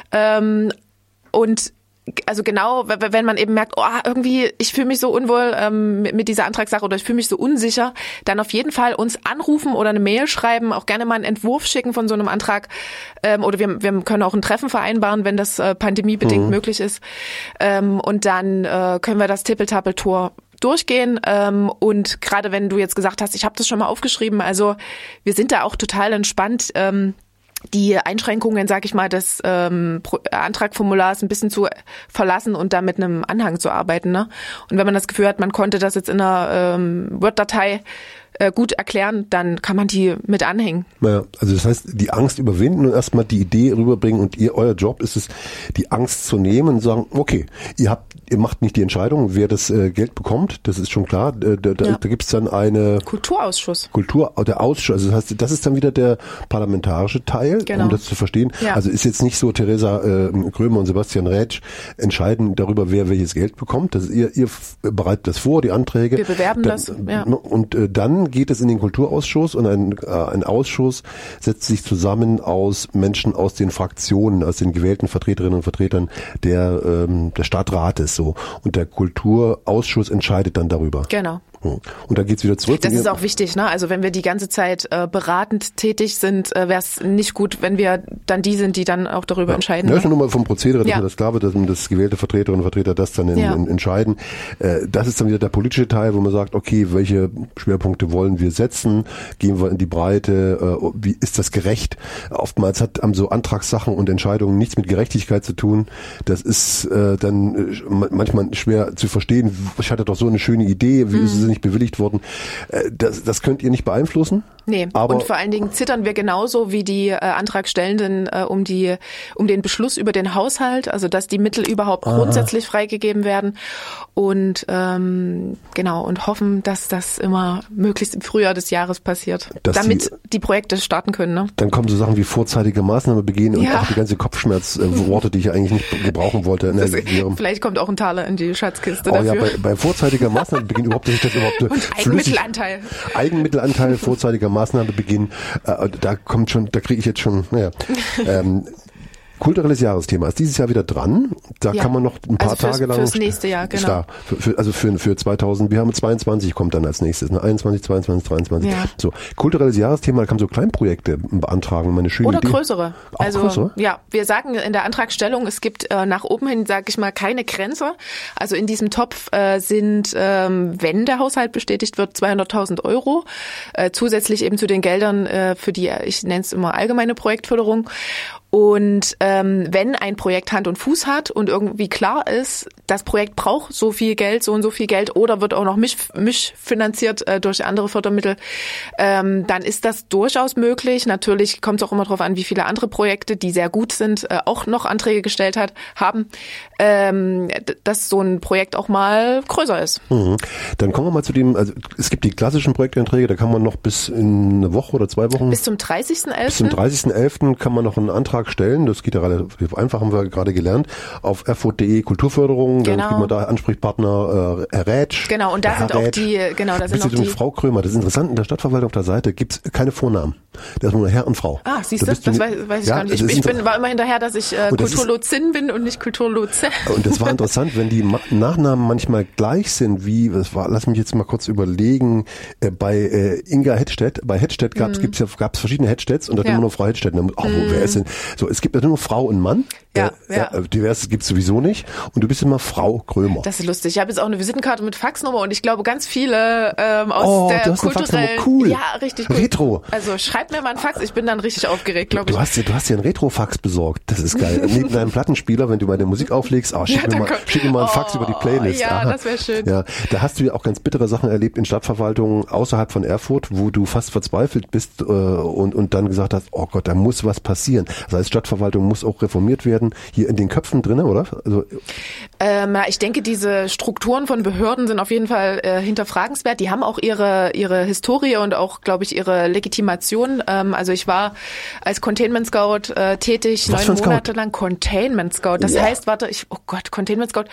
[SPEAKER 2] Und also genau, wenn man eben merkt, irgendwie, ich fühle mich so unwohl mit dieser Antragssache oder ich fühle mich so unsicher, dann auf jeden Fall uns anrufen oder eine Mail schreiben, auch gerne mal einen Entwurf schicken von so einem Antrag oder wir können auch ein Treffen vereinbaren, wenn das pandemiebedingt möglich ist und dann können wir das Tippeltappel-Tor durchgehen und gerade wenn du jetzt gesagt hast, ich habe das schon mal aufgeschrieben, also wir sind da auch total entspannt, die Einschränkungen, sag ich mal, des Antragformulars ein bisschen zu verlassen und da mit einem Anhang zu arbeiten. Ne? Und wenn man das Gefühl hat, man konnte das jetzt in einer Word-Datei gut erklären, dann kann man die mit anhängen.
[SPEAKER 1] Naja, also das heißt, die Angst überwinden und erstmal die Idee rüberbringen und euer Job ist es, die Angst zu nehmen und sagen, okay, ihr macht nicht die Entscheidung, wer das Geld bekommt, das ist schon klar. Da gibt es dann eine
[SPEAKER 2] Kulturausschuss.
[SPEAKER 1] Der Ausschuss, also das heißt, das ist dann wieder der parlamentarische Teil, um das zu verstehen. Ja. Also ist jetzt nicht so, Theresa Grömer und Sebastian Rätsch entscheiden darüber, wer welches Geld bekommt. Das ist ihr bereitet das vor, die Anträge.
[SPEAKER 2] Wir bewerben das. Ja.
[SPEAKER 1] Und dann geht es in den Kulturausschuss und ein Ausschuss setzt sich zusammen aus Menschen aus den Fraktionen, aus den gewählten Vertreterinnen und Vertretern der Stadtrates so. Und der Kulturausschuss entscheidet dann darüber.
[SPEAKER 2] Genau.
[SPEAKER 1] Und dann geht's wieder zurück.
[SPEAKER 2] Das ist auch wichtig, ne? Also wenn wir die ganze Zeit beratend tätig sind, wäre es nicht gut, wenn wir dann die sind, die dann auch darüber entscheiden.
[SPEAKER 1] Ja, ist nur mal vom Prozedere, dass man das klar wird, dass das gewählte Vertreterinnen und Vertreter das dann entscheiden. Das ist dann wieder der politische Teil, wo man sagt, okay, welche Schwerpunkte wollen wir setzen? Gehen wir in die Breite? Wie ist das gerecht? Oftmals haben so Antragssachen und Entscheidungen nichts mit Gerechtigkeit zu tun. Das ist dann manchmal schwer zu verstehen. Ich hatte doch so eine schöne Idee, wie ist es nicht bewilligt worden. Das könnt ihr nicht beeinflussen?
[SPEAKER 2] Nee, und vor allen Dingen zittern wir genauso wie die Antragstellenden um den Beschluss über den Haushalt, also dass die Mittel überhaupt grundsätzlich freigegeben werden und und hoffen, dass das immer möglichst im Frühjahr des Jahres passiert, damit die Projekte starten können. Ne?
[SPEAKER 1] Dann kommen so Sachen wie vorzeitige Maßnahmen begehen und auch die ganze Kopfschmerzworte, die ich eigentlich nicht gebrauchen wollte.
[SPEAKER 2] Vielleicht kommt auch ein Taler in die Schatzkiste
[SPEAKER 1] dafür. Ja, bei vorzeitiger Maßnahme beginnt überhaupt
[SPEAKER 2] und Eigenmittelanteil.
[SPEAKER 1] Eigenmittelanteil, vorzeitiger Maßnahmebeginn, da kriege ich jetzt schon, kulturelles Jahresthema ist dieses Jahr wieder dran. Da kann man noch ein paar Tage lang.
[SPEAKER 2] Fürs nächste Jahr, genau.
[SPEAKER 1] Für 2000, wir haben 22 kommt dann als nächstes, ne? 21, 22, 23. Ja. So, kulturelles Jahresthema, da kann man so Kleinprojekte beantragen, meine schöne Idee.
[SPEAKER 2] Oder größere. Größere? Ja, wir sagen in der Antragstellung, es gibt nach oben hin, sage ich mal, keine Grenze. Also in diesem Topf sind, wenn der Haushalt bestätigt wird, 200.000 €, zusätzlich eben zu den Geldern für die, ich nenne es immer allgemeine Projektförderung. Und wenn ein Projekt Hand und Fuß hat und irgendwie klar ist, das Projekt braucht so viel Geld, so und so viel Geld oder wird auch noch mischfinanziert durch andere Fördermittel, dann ist das durchaus möglich. Natürlich kommt es auch immer darauf an, wie viele andere Projekte, die sehr gut sind, auch noch Anträge gestellt haben, dass so ein Projekt auch mal größer ist.
[SPEAKER 1] Mhm. Dann kommen wir mal zu dem, also es gibt die klassischen Projektanträge, da kann man noch bis in eine Woche oder 2 Wochen.
[SPEAKER 2] Bis zum 30.11.
[SPEAKER 1] Bis zum 30.11. kann man noch einen Antrag stellen. Das geht ja relativ einfach, haben wir gerade gelernt. Auf FO.de Kulturförderung, dann gibt man da Ansprechpartner Herr Rätsch.
[SPEAKER 2] Genau, und da sind auch die,
[SPEAKER 1] Frau Krömer, das ist interessant, in der Stadtverwaltung auf der Seite gibt es keine Vornamen. Da ist nur Herr und Frau.
[SPEAKER 2] Ah, siehst du, das weiß ich gar nicht. Ich war immer hinterher, dass ich Kulturlotsin bin und nicht Kulturlotse.
[SPEAKER 1] Und das war interessant, wenn die Nachnamen manchmal gleich sind, lass mich jetzt mal kurz überlegen, bei Inga Hedstedt, bei Hedstedt gab's verschiedene Hedstedts und da immer nur Frau Hedstedt. Wer ist denn? So, es gibt ja nur Frau und Mann.
[SPEAKER 2] Ja.
[SPEAKER 1] Diverses gibt's sowieso nicht. Und du bist immer Frau Krömer.
[SPEAKER 2] Das ist lustig. Ich habe jetzt auch eine Visitenkarte mit Faxnummer und ich glaube, ganz viele aus der
[SPEAKER 1] du hast
[SPEAKER 2] kulturellen...
[SPEAKER 1] eine cool.
[SPEAKER 2] Ja, richtig cool.
[SPEAKER 1] Retro.
[SPEAKER 2] Also schreib mir mal einen Fax. Ich bin dann richtig aufgeregt, glaube ich.
[SPEAKER 1] Du hast dir einen Retro-Fax besorgt. Das ist geil. Neben deinem Plattenspieler, wenn du meine Musik auflegst, schick mir mal einen Fax über die Playlist.
[SPEAKER 2] Ja, das wäre schön.
[SPEAKER 1] Ja, da hast du ja auch ganz bittere Sachen erlebt in Stadtverwaltungen außerhalb von Erfurt, wo du fast verzweifelt bist und dann gesagt hast, oh Gott, da muss was passieren. Das heißt, Stadtverwaltung muss auch reformiert werden. Hier in den Köpfen drin, oder? Also
[SPEAKER 2] ich denke, diese Strukturen von Behörden sind auf jeden Fall hinterfragenswert. Die haben auch ihre Historie und auch, glaube ich, ihre Legitimation. Also ich war als Containment Scout tätig, 9 Monate lang. Containment Scout. Das heißt, Containment Scout.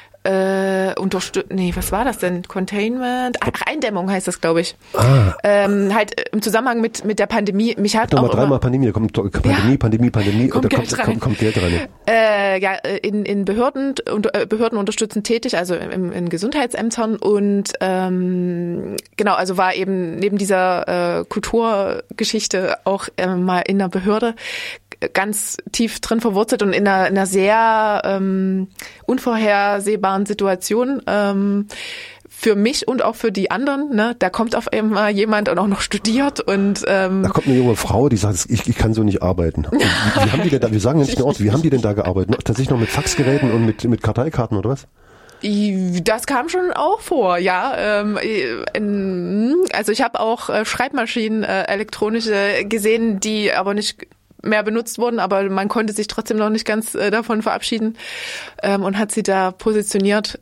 [SPEAKER 2] Was war das denn? Containment? Eindämmung heißt das, glaube ich. Halt im Zusammenhang mit der Pandemie. Mich hat
[SPEAKER 1] nochmal dreimal Pandemie, da kommt Pandemie,
[SPEAKER 2] kommt
[SPEAKER 1] Geld rein.
[SPEAKER 2] In Behörden unterstützend tätig, also in Gesundheitsämtern und also war eben neben dieser Kulturgeschichte auch mal in der Behörde ganz tief drin verwurzelt und in einer sehr unvorhersehbaren Situation für mich und auch für die anderen. Ne? Da kommt auf einmal jemand und auch noch studiert und
[SPEAKER 1] da kommt eine junge Frau, die sagt, ich kann so nicht arbeiten. Und wie haben die denn da? Wir sagen ja nicht den Ort. Wie haben die denn da gearbeitet? Tatsächlich noch mit Faxgeräten und mit Karteikarten oder was?
[SPEAKER 2] Das kam schon auch vor, ja. Also ich habe auch Schreibmaschinen elektronische gesehen, die aber nicht mehr benutzt wurden, aber man konnte sich trotzdem noch nicht ganz davon verabschieden und hat sie da positioniert.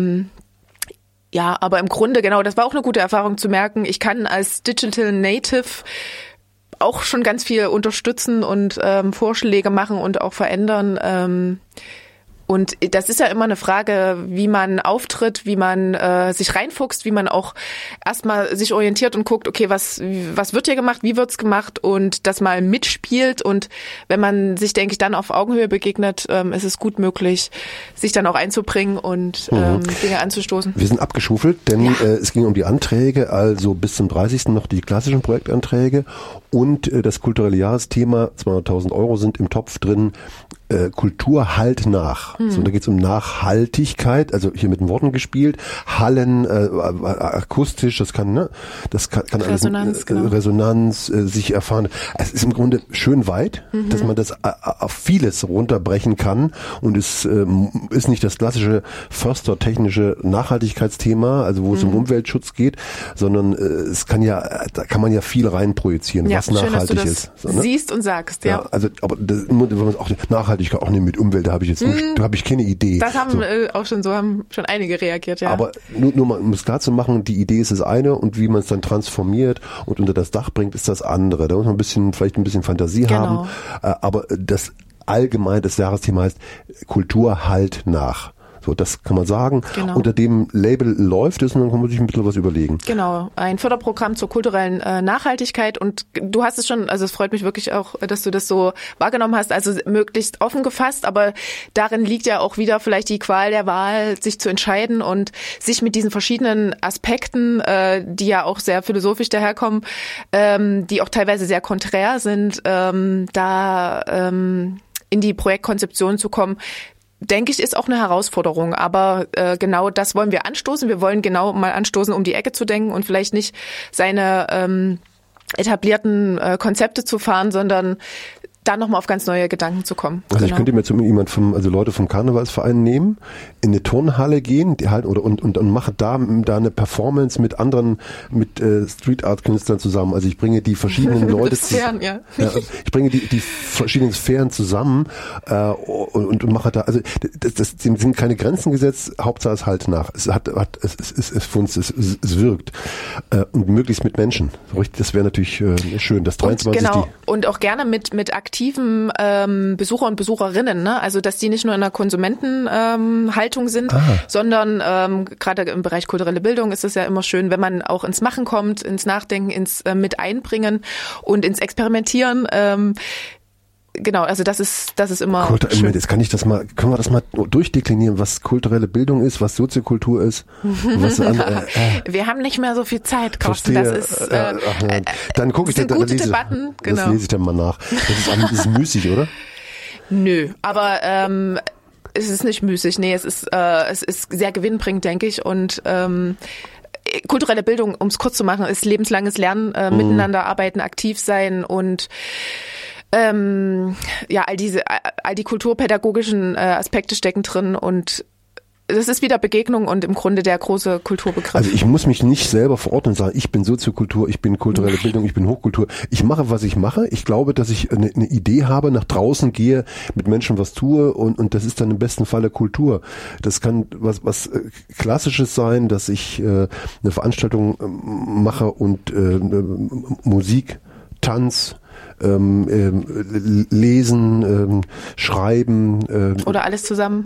[SPEAKER 2] Aber im Grunde, genau, das war auch eine gute Erfahrung zu merken, ich kann als Digital Native auch schon ganz viel unterstützen und Vorschläge machen und auch verändern. Und das ist ja immer eine Frage, wie man auftritt, wie man sich reinfuchst, wie man auch erstmal sich orientiert und guckt, okay, was wird hier gemacht, wie wird's gemacht und das mal mitspielt. Und wenn man sich, denke ich, dann auf Augenhöhe begegnet, ist es gut möglich, sich dann auch einzubringen und Dinge anzustoßen.
[SPEAKER 1] Wir sind abgeschufelt, denn es ging um die Anträge, also bis zum 30. noch die klassischen Projektanträge und das kulturelle Jahresthema, 200.000 € sind im Topf drin. Kultur halt nach. So, und da geht es um Nachhaltigkeit, also hier mit den Worten gespielt, Hallen, akustisch, das kann
[SPEAKER 2] Resonanz,
[SPEAKER 1] alles, Resonanz, sich erfahren. Es ist im Grunde schön weit, dass man das auf vieles runterbrechen kann und es ist nicht das klassische förstertechnische Nachhaltigkeitsthema, also wo es um Umweltschutz geht, sondern da kann man ja viel reinprojizieren, was
[SPEAKER 2] schön,
[SPEAKER 1] nachhaltig
[SPEAKER 2] dass du das
[SPEAKER 1] ist. So, ne?
[SPEAKER 2] siehst und sagst, ja.
[SPEAKER 1] Also, aber wenn man auch nachhaltig auch nicht mit Umwelt, da habe ich jetzt da habe ich keine Idee.
[SPEAKER 2] Das haben haben schon einige reagiert, ja.
[SPEAKER 1] Aber nur mal, um es klar zu machen, die Idee ist das eine und wie man es dann transformiert und unter das Dach bringt, ist das andere. Da muss man vielleicht ein bisschen Fantasie haben. Aber das Jahresthema heißt Kultur halt nach. So, das kann man sagen. Genau. Unter dem Label läuft es und dann kann man sich ein bisschen was überlegen.
[SPEAKER 2] Genau, ein Förderprogramm zur kulturellen Nachhaltigkeit und du hast es schon, also es freut mich wirklich auch, dass du das so wahrgenommen hast, also möglichst offen gefasst, aber darin liegt ja auch wieder vielleicht die Qual der Wahl, sich zu entscheiden und sich mit diesen verschiedenen Aspekten, die ja auch sehr philosophisch daherkommen, die auch teilweise sehr konträr sind, in die Projektkonzeption zu kommen, denke ich, ist auch eine Herausforderung. Aber genau das wollen wir anstoßen. Wir wollen genau mal anstoßen, um die Ecke zu denken und vielleicht nicht seine etablierten Konzepte zu fahren, sondern da nochmal auf ganz neue Gedanken zu kommen.
[SPEAKER 1] Also ich könnte mir jetzt Leute vom Karnevalsverein nehmen, in eine Turnhalle gehen, die halt und mache da eine Performance mit anderen, mit Street Art Künstlern zusammen. Also ich bringe die verschiedenen Leute ich bringe die verschiedenen Sphären zusammen und mache da, also das sind keine Grenzen gesetzt, Hauptsache es halt nach. Es wirkt und möglichst mit Menschen. Das wäre natürlich schön. Das 23
[SPEAKER 2] und auch gerne mit aktiven Besucher und Besucherinnen, ne? Also dass die nicht nur in einer Konsumentenhaltung sind, sondern gerade im Bereich kulturelle Bildung ist es ja immer schön, wenn man auch ins Machen kommt, ins Nachdenken, ins mit einbringen und ins Experimentieren. Genau, also das ist immer schön.
[SPEAKER 1] Jetzt können wir das mal durchdeklinieren, was kulturelle Bildung ist, was Soziokultur ist. Was
[SPEAKER 2] wir haben nicht mehr so viel Zeit, Carsten. Das ist,
[SPEAKER 1] dann gucke ich
[SPEAKER 2] das sind gute Debatten.
[SPEAKER 1] Das lese ich dann mal nach. Das ist müßig, oder?
[SPEAKER 2] Nö, aber es ist nicht müßig. Nee, es ist sehr gewinnbringend, denke ich. Und kulturelle Bildung, um es kurz zu machen, ist lebenslanges Lernen, miteinander arbeiten, aktiv sein und all die kulturpädagogischen Aspekte stecken drin und das ist wieder Begegnung und im Grunde der große Kulturbegriff.
[SPEAKER 1] Also ich muss mich nicht selber verorten und sagen, ich bin Soziokultur, ich bin kulturelle Bildung, ich bin Hochkultur. Ich mache, was ich mache. Ich glaube, dass ich eine Idee habe, nach draußen gehe, mit Menschen was tue und das ist dann im besten Falle Kultur. Das kann was Klassisches sein, dass ich eine Veranstaltung mache und Musik, Tanz, lesen, schreiben
[SPEAKER 2] oder alles zusammen.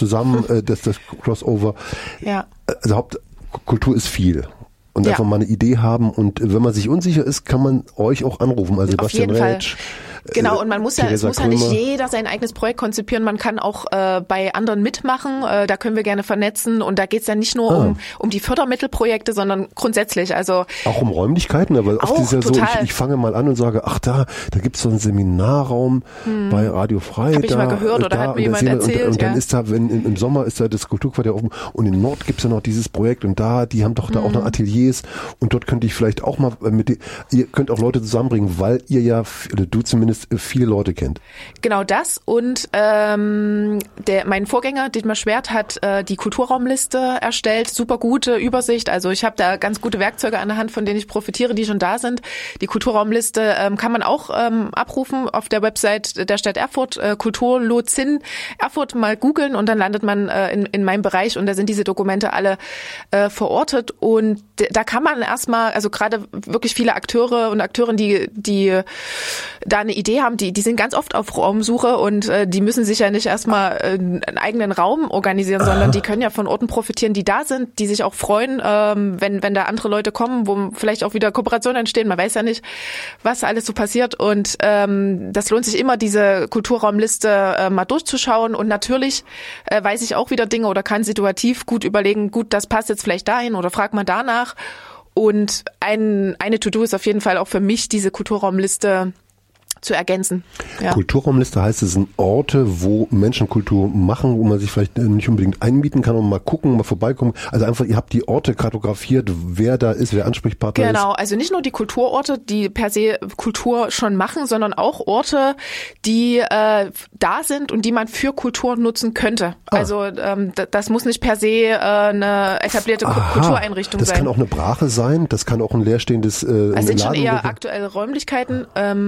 [SPEAKER 1] Das Crossover.
[SPEAKER 2] Ja.
[SPEAKER 1] Also Hauptkultur ist viel. Und einfach mal eine Idee haben und wenn man sich unsicher ist, kann man euch auch anrufen. Also Sebastian Rätsch.
[SPEAKER 2] Genau, und es muss ja nicht jeder sein eigenes Projekt konzipieren, man kann auch bei anderen mitmachen, da können wir gerne vernetzen und da geht's dann nicht nur um die Fördermittelprojekte, sondern grundsätzlich. Also
[SPEAKER 1] auch um Räumlichkeiten, aber oft ist ja
[SPEAKER 2] total.
[SPEAKER 1] So, ich fange mal an und sage, da gibt's so einen Seminarraum bei Radio Frei.
[SPEAKER 2] Hab ich mal gehört oder hat mir jemand erzählt.
[SPEAKER 1] Und dann ist da, im Sommer ist da das Kulturquartier offen und in Nord gibt's ja noch dieses Projekt und die haben doch da auch noch Ateliers und dort könnte ich vielleicht auch mal ihr könnt auch Leute zusammenbringen, weil ihr ja, oder du zumindest viele Leute kennt.
[SPEAKER 2] Genau das und mein Vorgänger Dietmar Schwert hat die Kulturraumliste erstellt, super gute Übersicht, also ich habe da ganz gute Werkzeuge an der Hand, von denen ich profitiere, die schon da sind. Die Kulturraumliste kann man auch abrufen auf der Website der Stadt Erfurt, Kulturlotsin Erfurt mal googeln und dann landet man in meinem Bereich und da sind diese Dokumente alle verortet und da kann man erstmal, also gerade wirklich viele Akteure und Akteurinnen, die da eine Idee haben, die sind ganz oft auf Raumsuche und die müssen sich ja nicht erstmal einen eigenen Raum organisieren, sondern die können ja von Orten profitieren, die da sind, die sich auch freuen, wenn da andere Leute kommen, wo vielleicht auch wieder Kooperationen entstehen. Man weiß ja nicht, was alles so passiert und das lohnt sich immer, diese Kulturraumliste mal durchzuschauen und natürlich weiß ich auch wieder Dinge oder kann situativ gut überlegen, gut, das passt jetzt vielleicht dahin oder fragt man danach und eine To-Do ist auf jeden Fall auch für mich, diese Kulturraumliste zu ergänzen. Ja.
[SPEAKER 1] Kulturraumliste heißt, es sind Orte, wo Menschen Kultur machen, wo man sich vielleicht nicht unbedingt einmieten kann und mal gucken, mal vorbeikommen. Also einfach, ihr habt die Orte kartografiert, wer da ist, wer Ansprechpartner ist.
[SPEAKER 2] Genau, also nicht nur die Kulturorte, die per se Kultur schon machen, sondern auch Orte, die da sind und die man für Kultur nutzen könnte. Also das muss nicht per se eine etablierte Kultureinrichtung sein.
[SPEAKER 1] Das kann auch eine Brache sein, das kann auch ein leerstehendes
[SPEAKER 2] Es sind schon eher aktuelle Räumlichkeiten.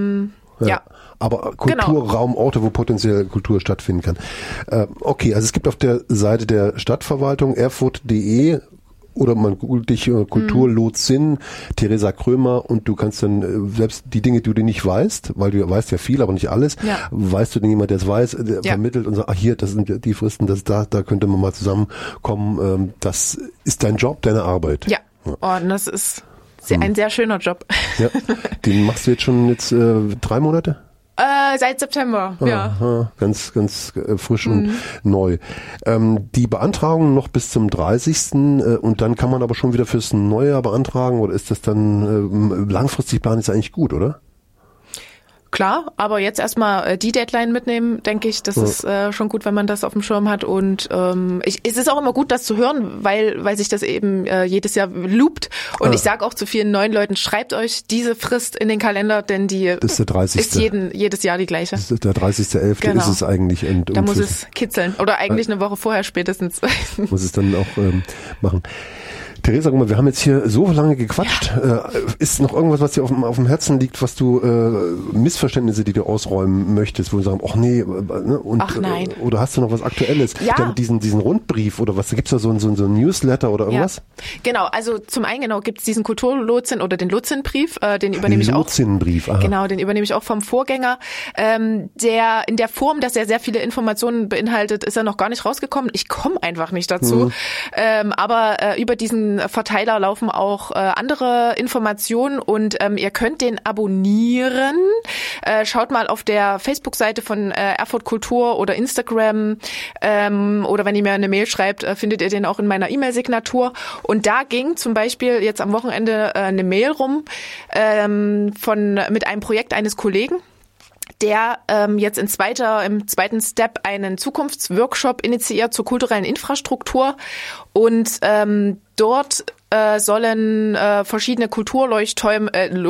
[SPEAKER 2] Ja.
[SPEAKER 1] Aber Kulturraumorte, wo potenziell Kultur stattfinden kann. Okay, also es gibt auf der Seite der Stadtverwaltung erfurt.de oder man googelt dich Kulturlotsin, Theresa Krömer und du kannst dann selbst die Dinge, die du nicht weißt, weil du weißt ja viel, aber nicht alles, weißt du denn jemand, der es weiß, der vermittelt und sagt, hier, das sind die Fristen, da könnte man mal zusammenkommen. Das ist dein Job, deine Arbeit.
[SPEAKER 2] Ja, und das ist ein sehr schöner Job.
[SPEAKER 1] Ja. Den machst du jetzt schon 3 Monate?
[SPEAKER 2] Seit September, ja.
[SPEAKER 1] Ganz frisch und neu. Die Beantragung noch bis zum 30. Und dann kann man aber schon wieder fürs neue Jahr beantragen oder ist das dann langfristig planen ist eigentlich gut, oder?
[SPEAKER 2] Klar, aber jetzt erstmal die Deadline mitnehmen, denke ich, das ist schon gut, wenn man das auf dem Schirm hat und es ist auch immer gut, das zu hören, weil sich das eben jedes Jahr loopt und ich sage auch zu vielen neuen Leuten, schreibt euch diese Frist in den Kalender, denn die
[SPEAKER 1] das ist der 30.
[SPEAKER 2] ist jedes Jahr die gleiche.
[SPEAKER 1] Das ist der 30.11. Ist es eigentlich.
[SPEAKER 2] Da muss es kitzeln oder eigentlich eine Woche vorher spätestens.
[SPEAKER 1] Muss es dann auch machen. Theresa, guck mal, wir haben jetzt hier so lange gequatscht. Ja. Ist noch irgendwas, was dir auf dem Herzen liegt, was du Missverständnisse, die du ausräumen möchtest, wo du sagst, ach nee,
[SPEAKER 2] ach nein.
[SPEAKER 1] Oder hast du noch was Aktuelles?
[SPEAKER 2] Ja.
[SPEAKER 1] Diesen Rundbrief oder was? Gibt's da so ein Newsletter oder irgendwas?
[SPEAKER 2] Ja. Genau, also zum einen gibt's diesen Kulturlotsin oder den Lotsin-Brief, den übernehme ich auch.
[SPEAKER 1] Lotsin-Brief, aha.
[SPEAKER 2] Genau, den übernehme ich auch vom Vorgänger. Der in der Form, dass er sehr viele Informationen beinhaltet, ist er noch gar nicht rausgekommen. Ich komme einfach nicht dazu. Aber über diesen diesem Verteiler laufen auch andere Informationen und ihr könnt den abonnieren. Schaut mal auf der Facebook-Seite von Erfurt Kultur oder Instagram oder wenn ihr mir eine Mail schreibt, findet ihr den auch in meiner E-Mail-Signatur. Und da ging zum Beispiel jetzt am Wochenende eine Mail rum mit einem Projekt eines Kollegen, der jetzt im zweiten Step einen Zukunftsworkshop initiiert zur kulturellen Infrastruktur und dort sollen verschiedene Kulturleuchttürme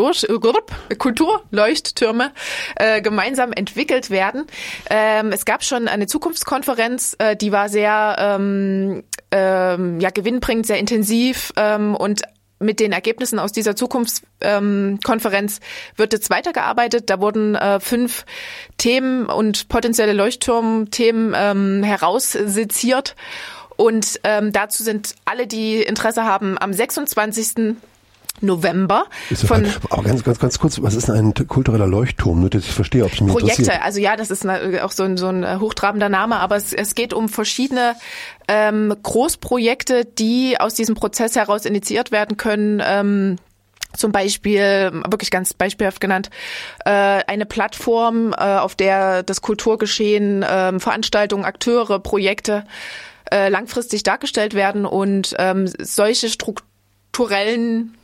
[SPEAKER 2] gemeinsam entwickelt werden. Es gab schon eine Zukunftskonferenz, die war sehr gewinnbringend, sehr intensiv und mit den Ergebnissen aus dieser Zukunftskonferenz wird jetzt weitergearbeitet. Da wurden 5 Themen und potenzielle Leuchtturmthemen herausseziert. Und dazu sind alle, die Interesse haben, am 26. November.
[SPEAKER 1] Aber ganz kurz, was ist denn ein kultureller Leuchtturm? Nur, dass ich verstehe, ob es mich
[SPEAKER 2] Projekte,
[SPEAKER 1] interessiert.
[SPEAKER 2] also ja, das ist auch so ein hochtrabender Name, aber es geht um verschiedene Großprojekte, die aus diesem Prozess heraus initiiert werden können. Zum Beispiel, wirklich ganz beispielhaft genannt, eine Plattform, auf der das Kulturgeschehen, Veranstaltungen, Akteure, Projekte langfristig dargestellt werden und solche strukturellen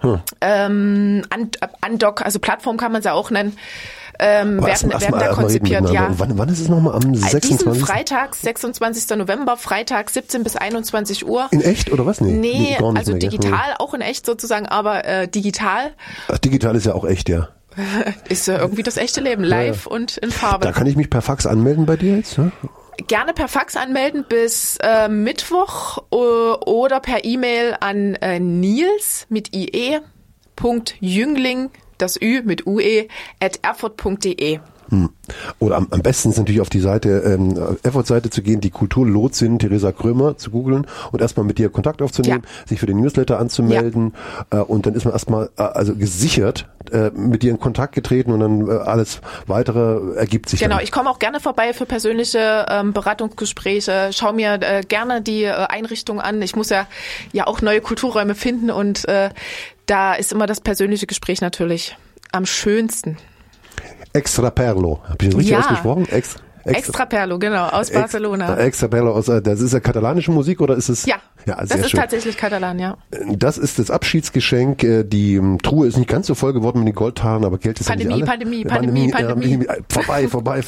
[SPEAKER 2] also Plattform kann man es ja auch nennen, werden da konzipiert. Ja.
[SPEAKER 1] Wann ist es nochmal? Am 26.
[SPEAKER 2] Diesen Freitag, 26. November, Freitag 17 bis 21 Uhr.
[SPEAKER 1] In echt oder was?
[SPEAKER 2] Nee, also digital, auch in echt sozusagen, aber digital.
[SPEAKER 1] Ach, digital ist ja auch echt, ja.
[SPEAKER 2] Ist ja irgendwie das echte Leben, live und in Farbe.
[SPEAKER 1] Da kann ich mich per Fax anmelden bei dir jetzt, ne?
[SPEAKER 2] Gerne per Fax anmelden bis Mittwoch oder per E-Mail an Nils mit IE.Jüngling, das Ü mit UE, @erfurt.de.
[SPEAKER 1] Oder am besten ist natürlich auf die Seite, Erfurt-Seite zu gehen, die Kulturlotsin Theresa Krömer zu googeln und erstmal mit dir Kontakt aufzunehmen, sich für den Newsletter anzumelden und dann ist man erstmal gesichert mit dir in Kontakt getreten und dann alles weitere ergibt sich
[SPEAKER 2] Genau,
[SPEAKER 1] dann.
[SPEAKER 2] ich komme auch gerne vorbei für persönliche Beratungsgespräche, schau mir gerne die Einrichtung an. Ich muss ja auch neue Kulturräume finden und da ist immer das persönliche Gespräch natürlich am schönsten.
[SPEAKER 1] Extraperlo. Hab ich das richtig ausgesprochen?
[SPEAKER 2] Extraperlo, genau, aus Barcelona.
[SPEAKER 1] Extraperlo, das ist ja katalanische Musik oder ist es?
[SPEAKER 2] Ja, das ist
[SPEAKER 1] schön.
[SPEAKER 2] Tatsächlich Katalan, ja.
[SPEAKER 1] Das ist das Abschiedsgeschenk. Die Truhe ist nicht ganz so voll geworden mit den Goldhaaren, aber Geld ist ja nicht alle.
[SPEAKER 2] Pandemie. Vorbei.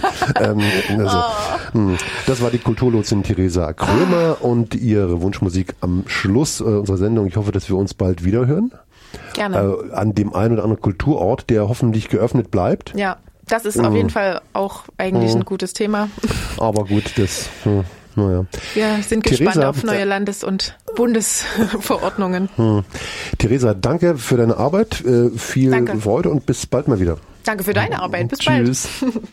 [SPEAKER 1] Das war die Kulturlotsin Theresa Krömer und ihre Wunschmusik am Schluss unserer Sendung. Ich hoffe, dass wir uns bald wiederhören.
[SPEAKER 2] Gerne.
[SPEAKER 1] An dem einen oder anderen Kulturort, der hoffentlich geöffnet bleibt.
[SPEAKER 2] Ja, das ist auf jeden Fall auch eigentlich ein gutes Thema.
[SPEAKER 1] Aber gut, naja.
[SPEAKER 2] Wir sind gespannt auf neue Landes- und Bundesverordnungen.
[SPEAKER 1] Theresa, danke für deine Arbeit, viel Freude und bis bald mal wieder.
[SPEAKER 2] Danke für deine Arbeit, bis bald.
[SPEAKER 1] Tschüss.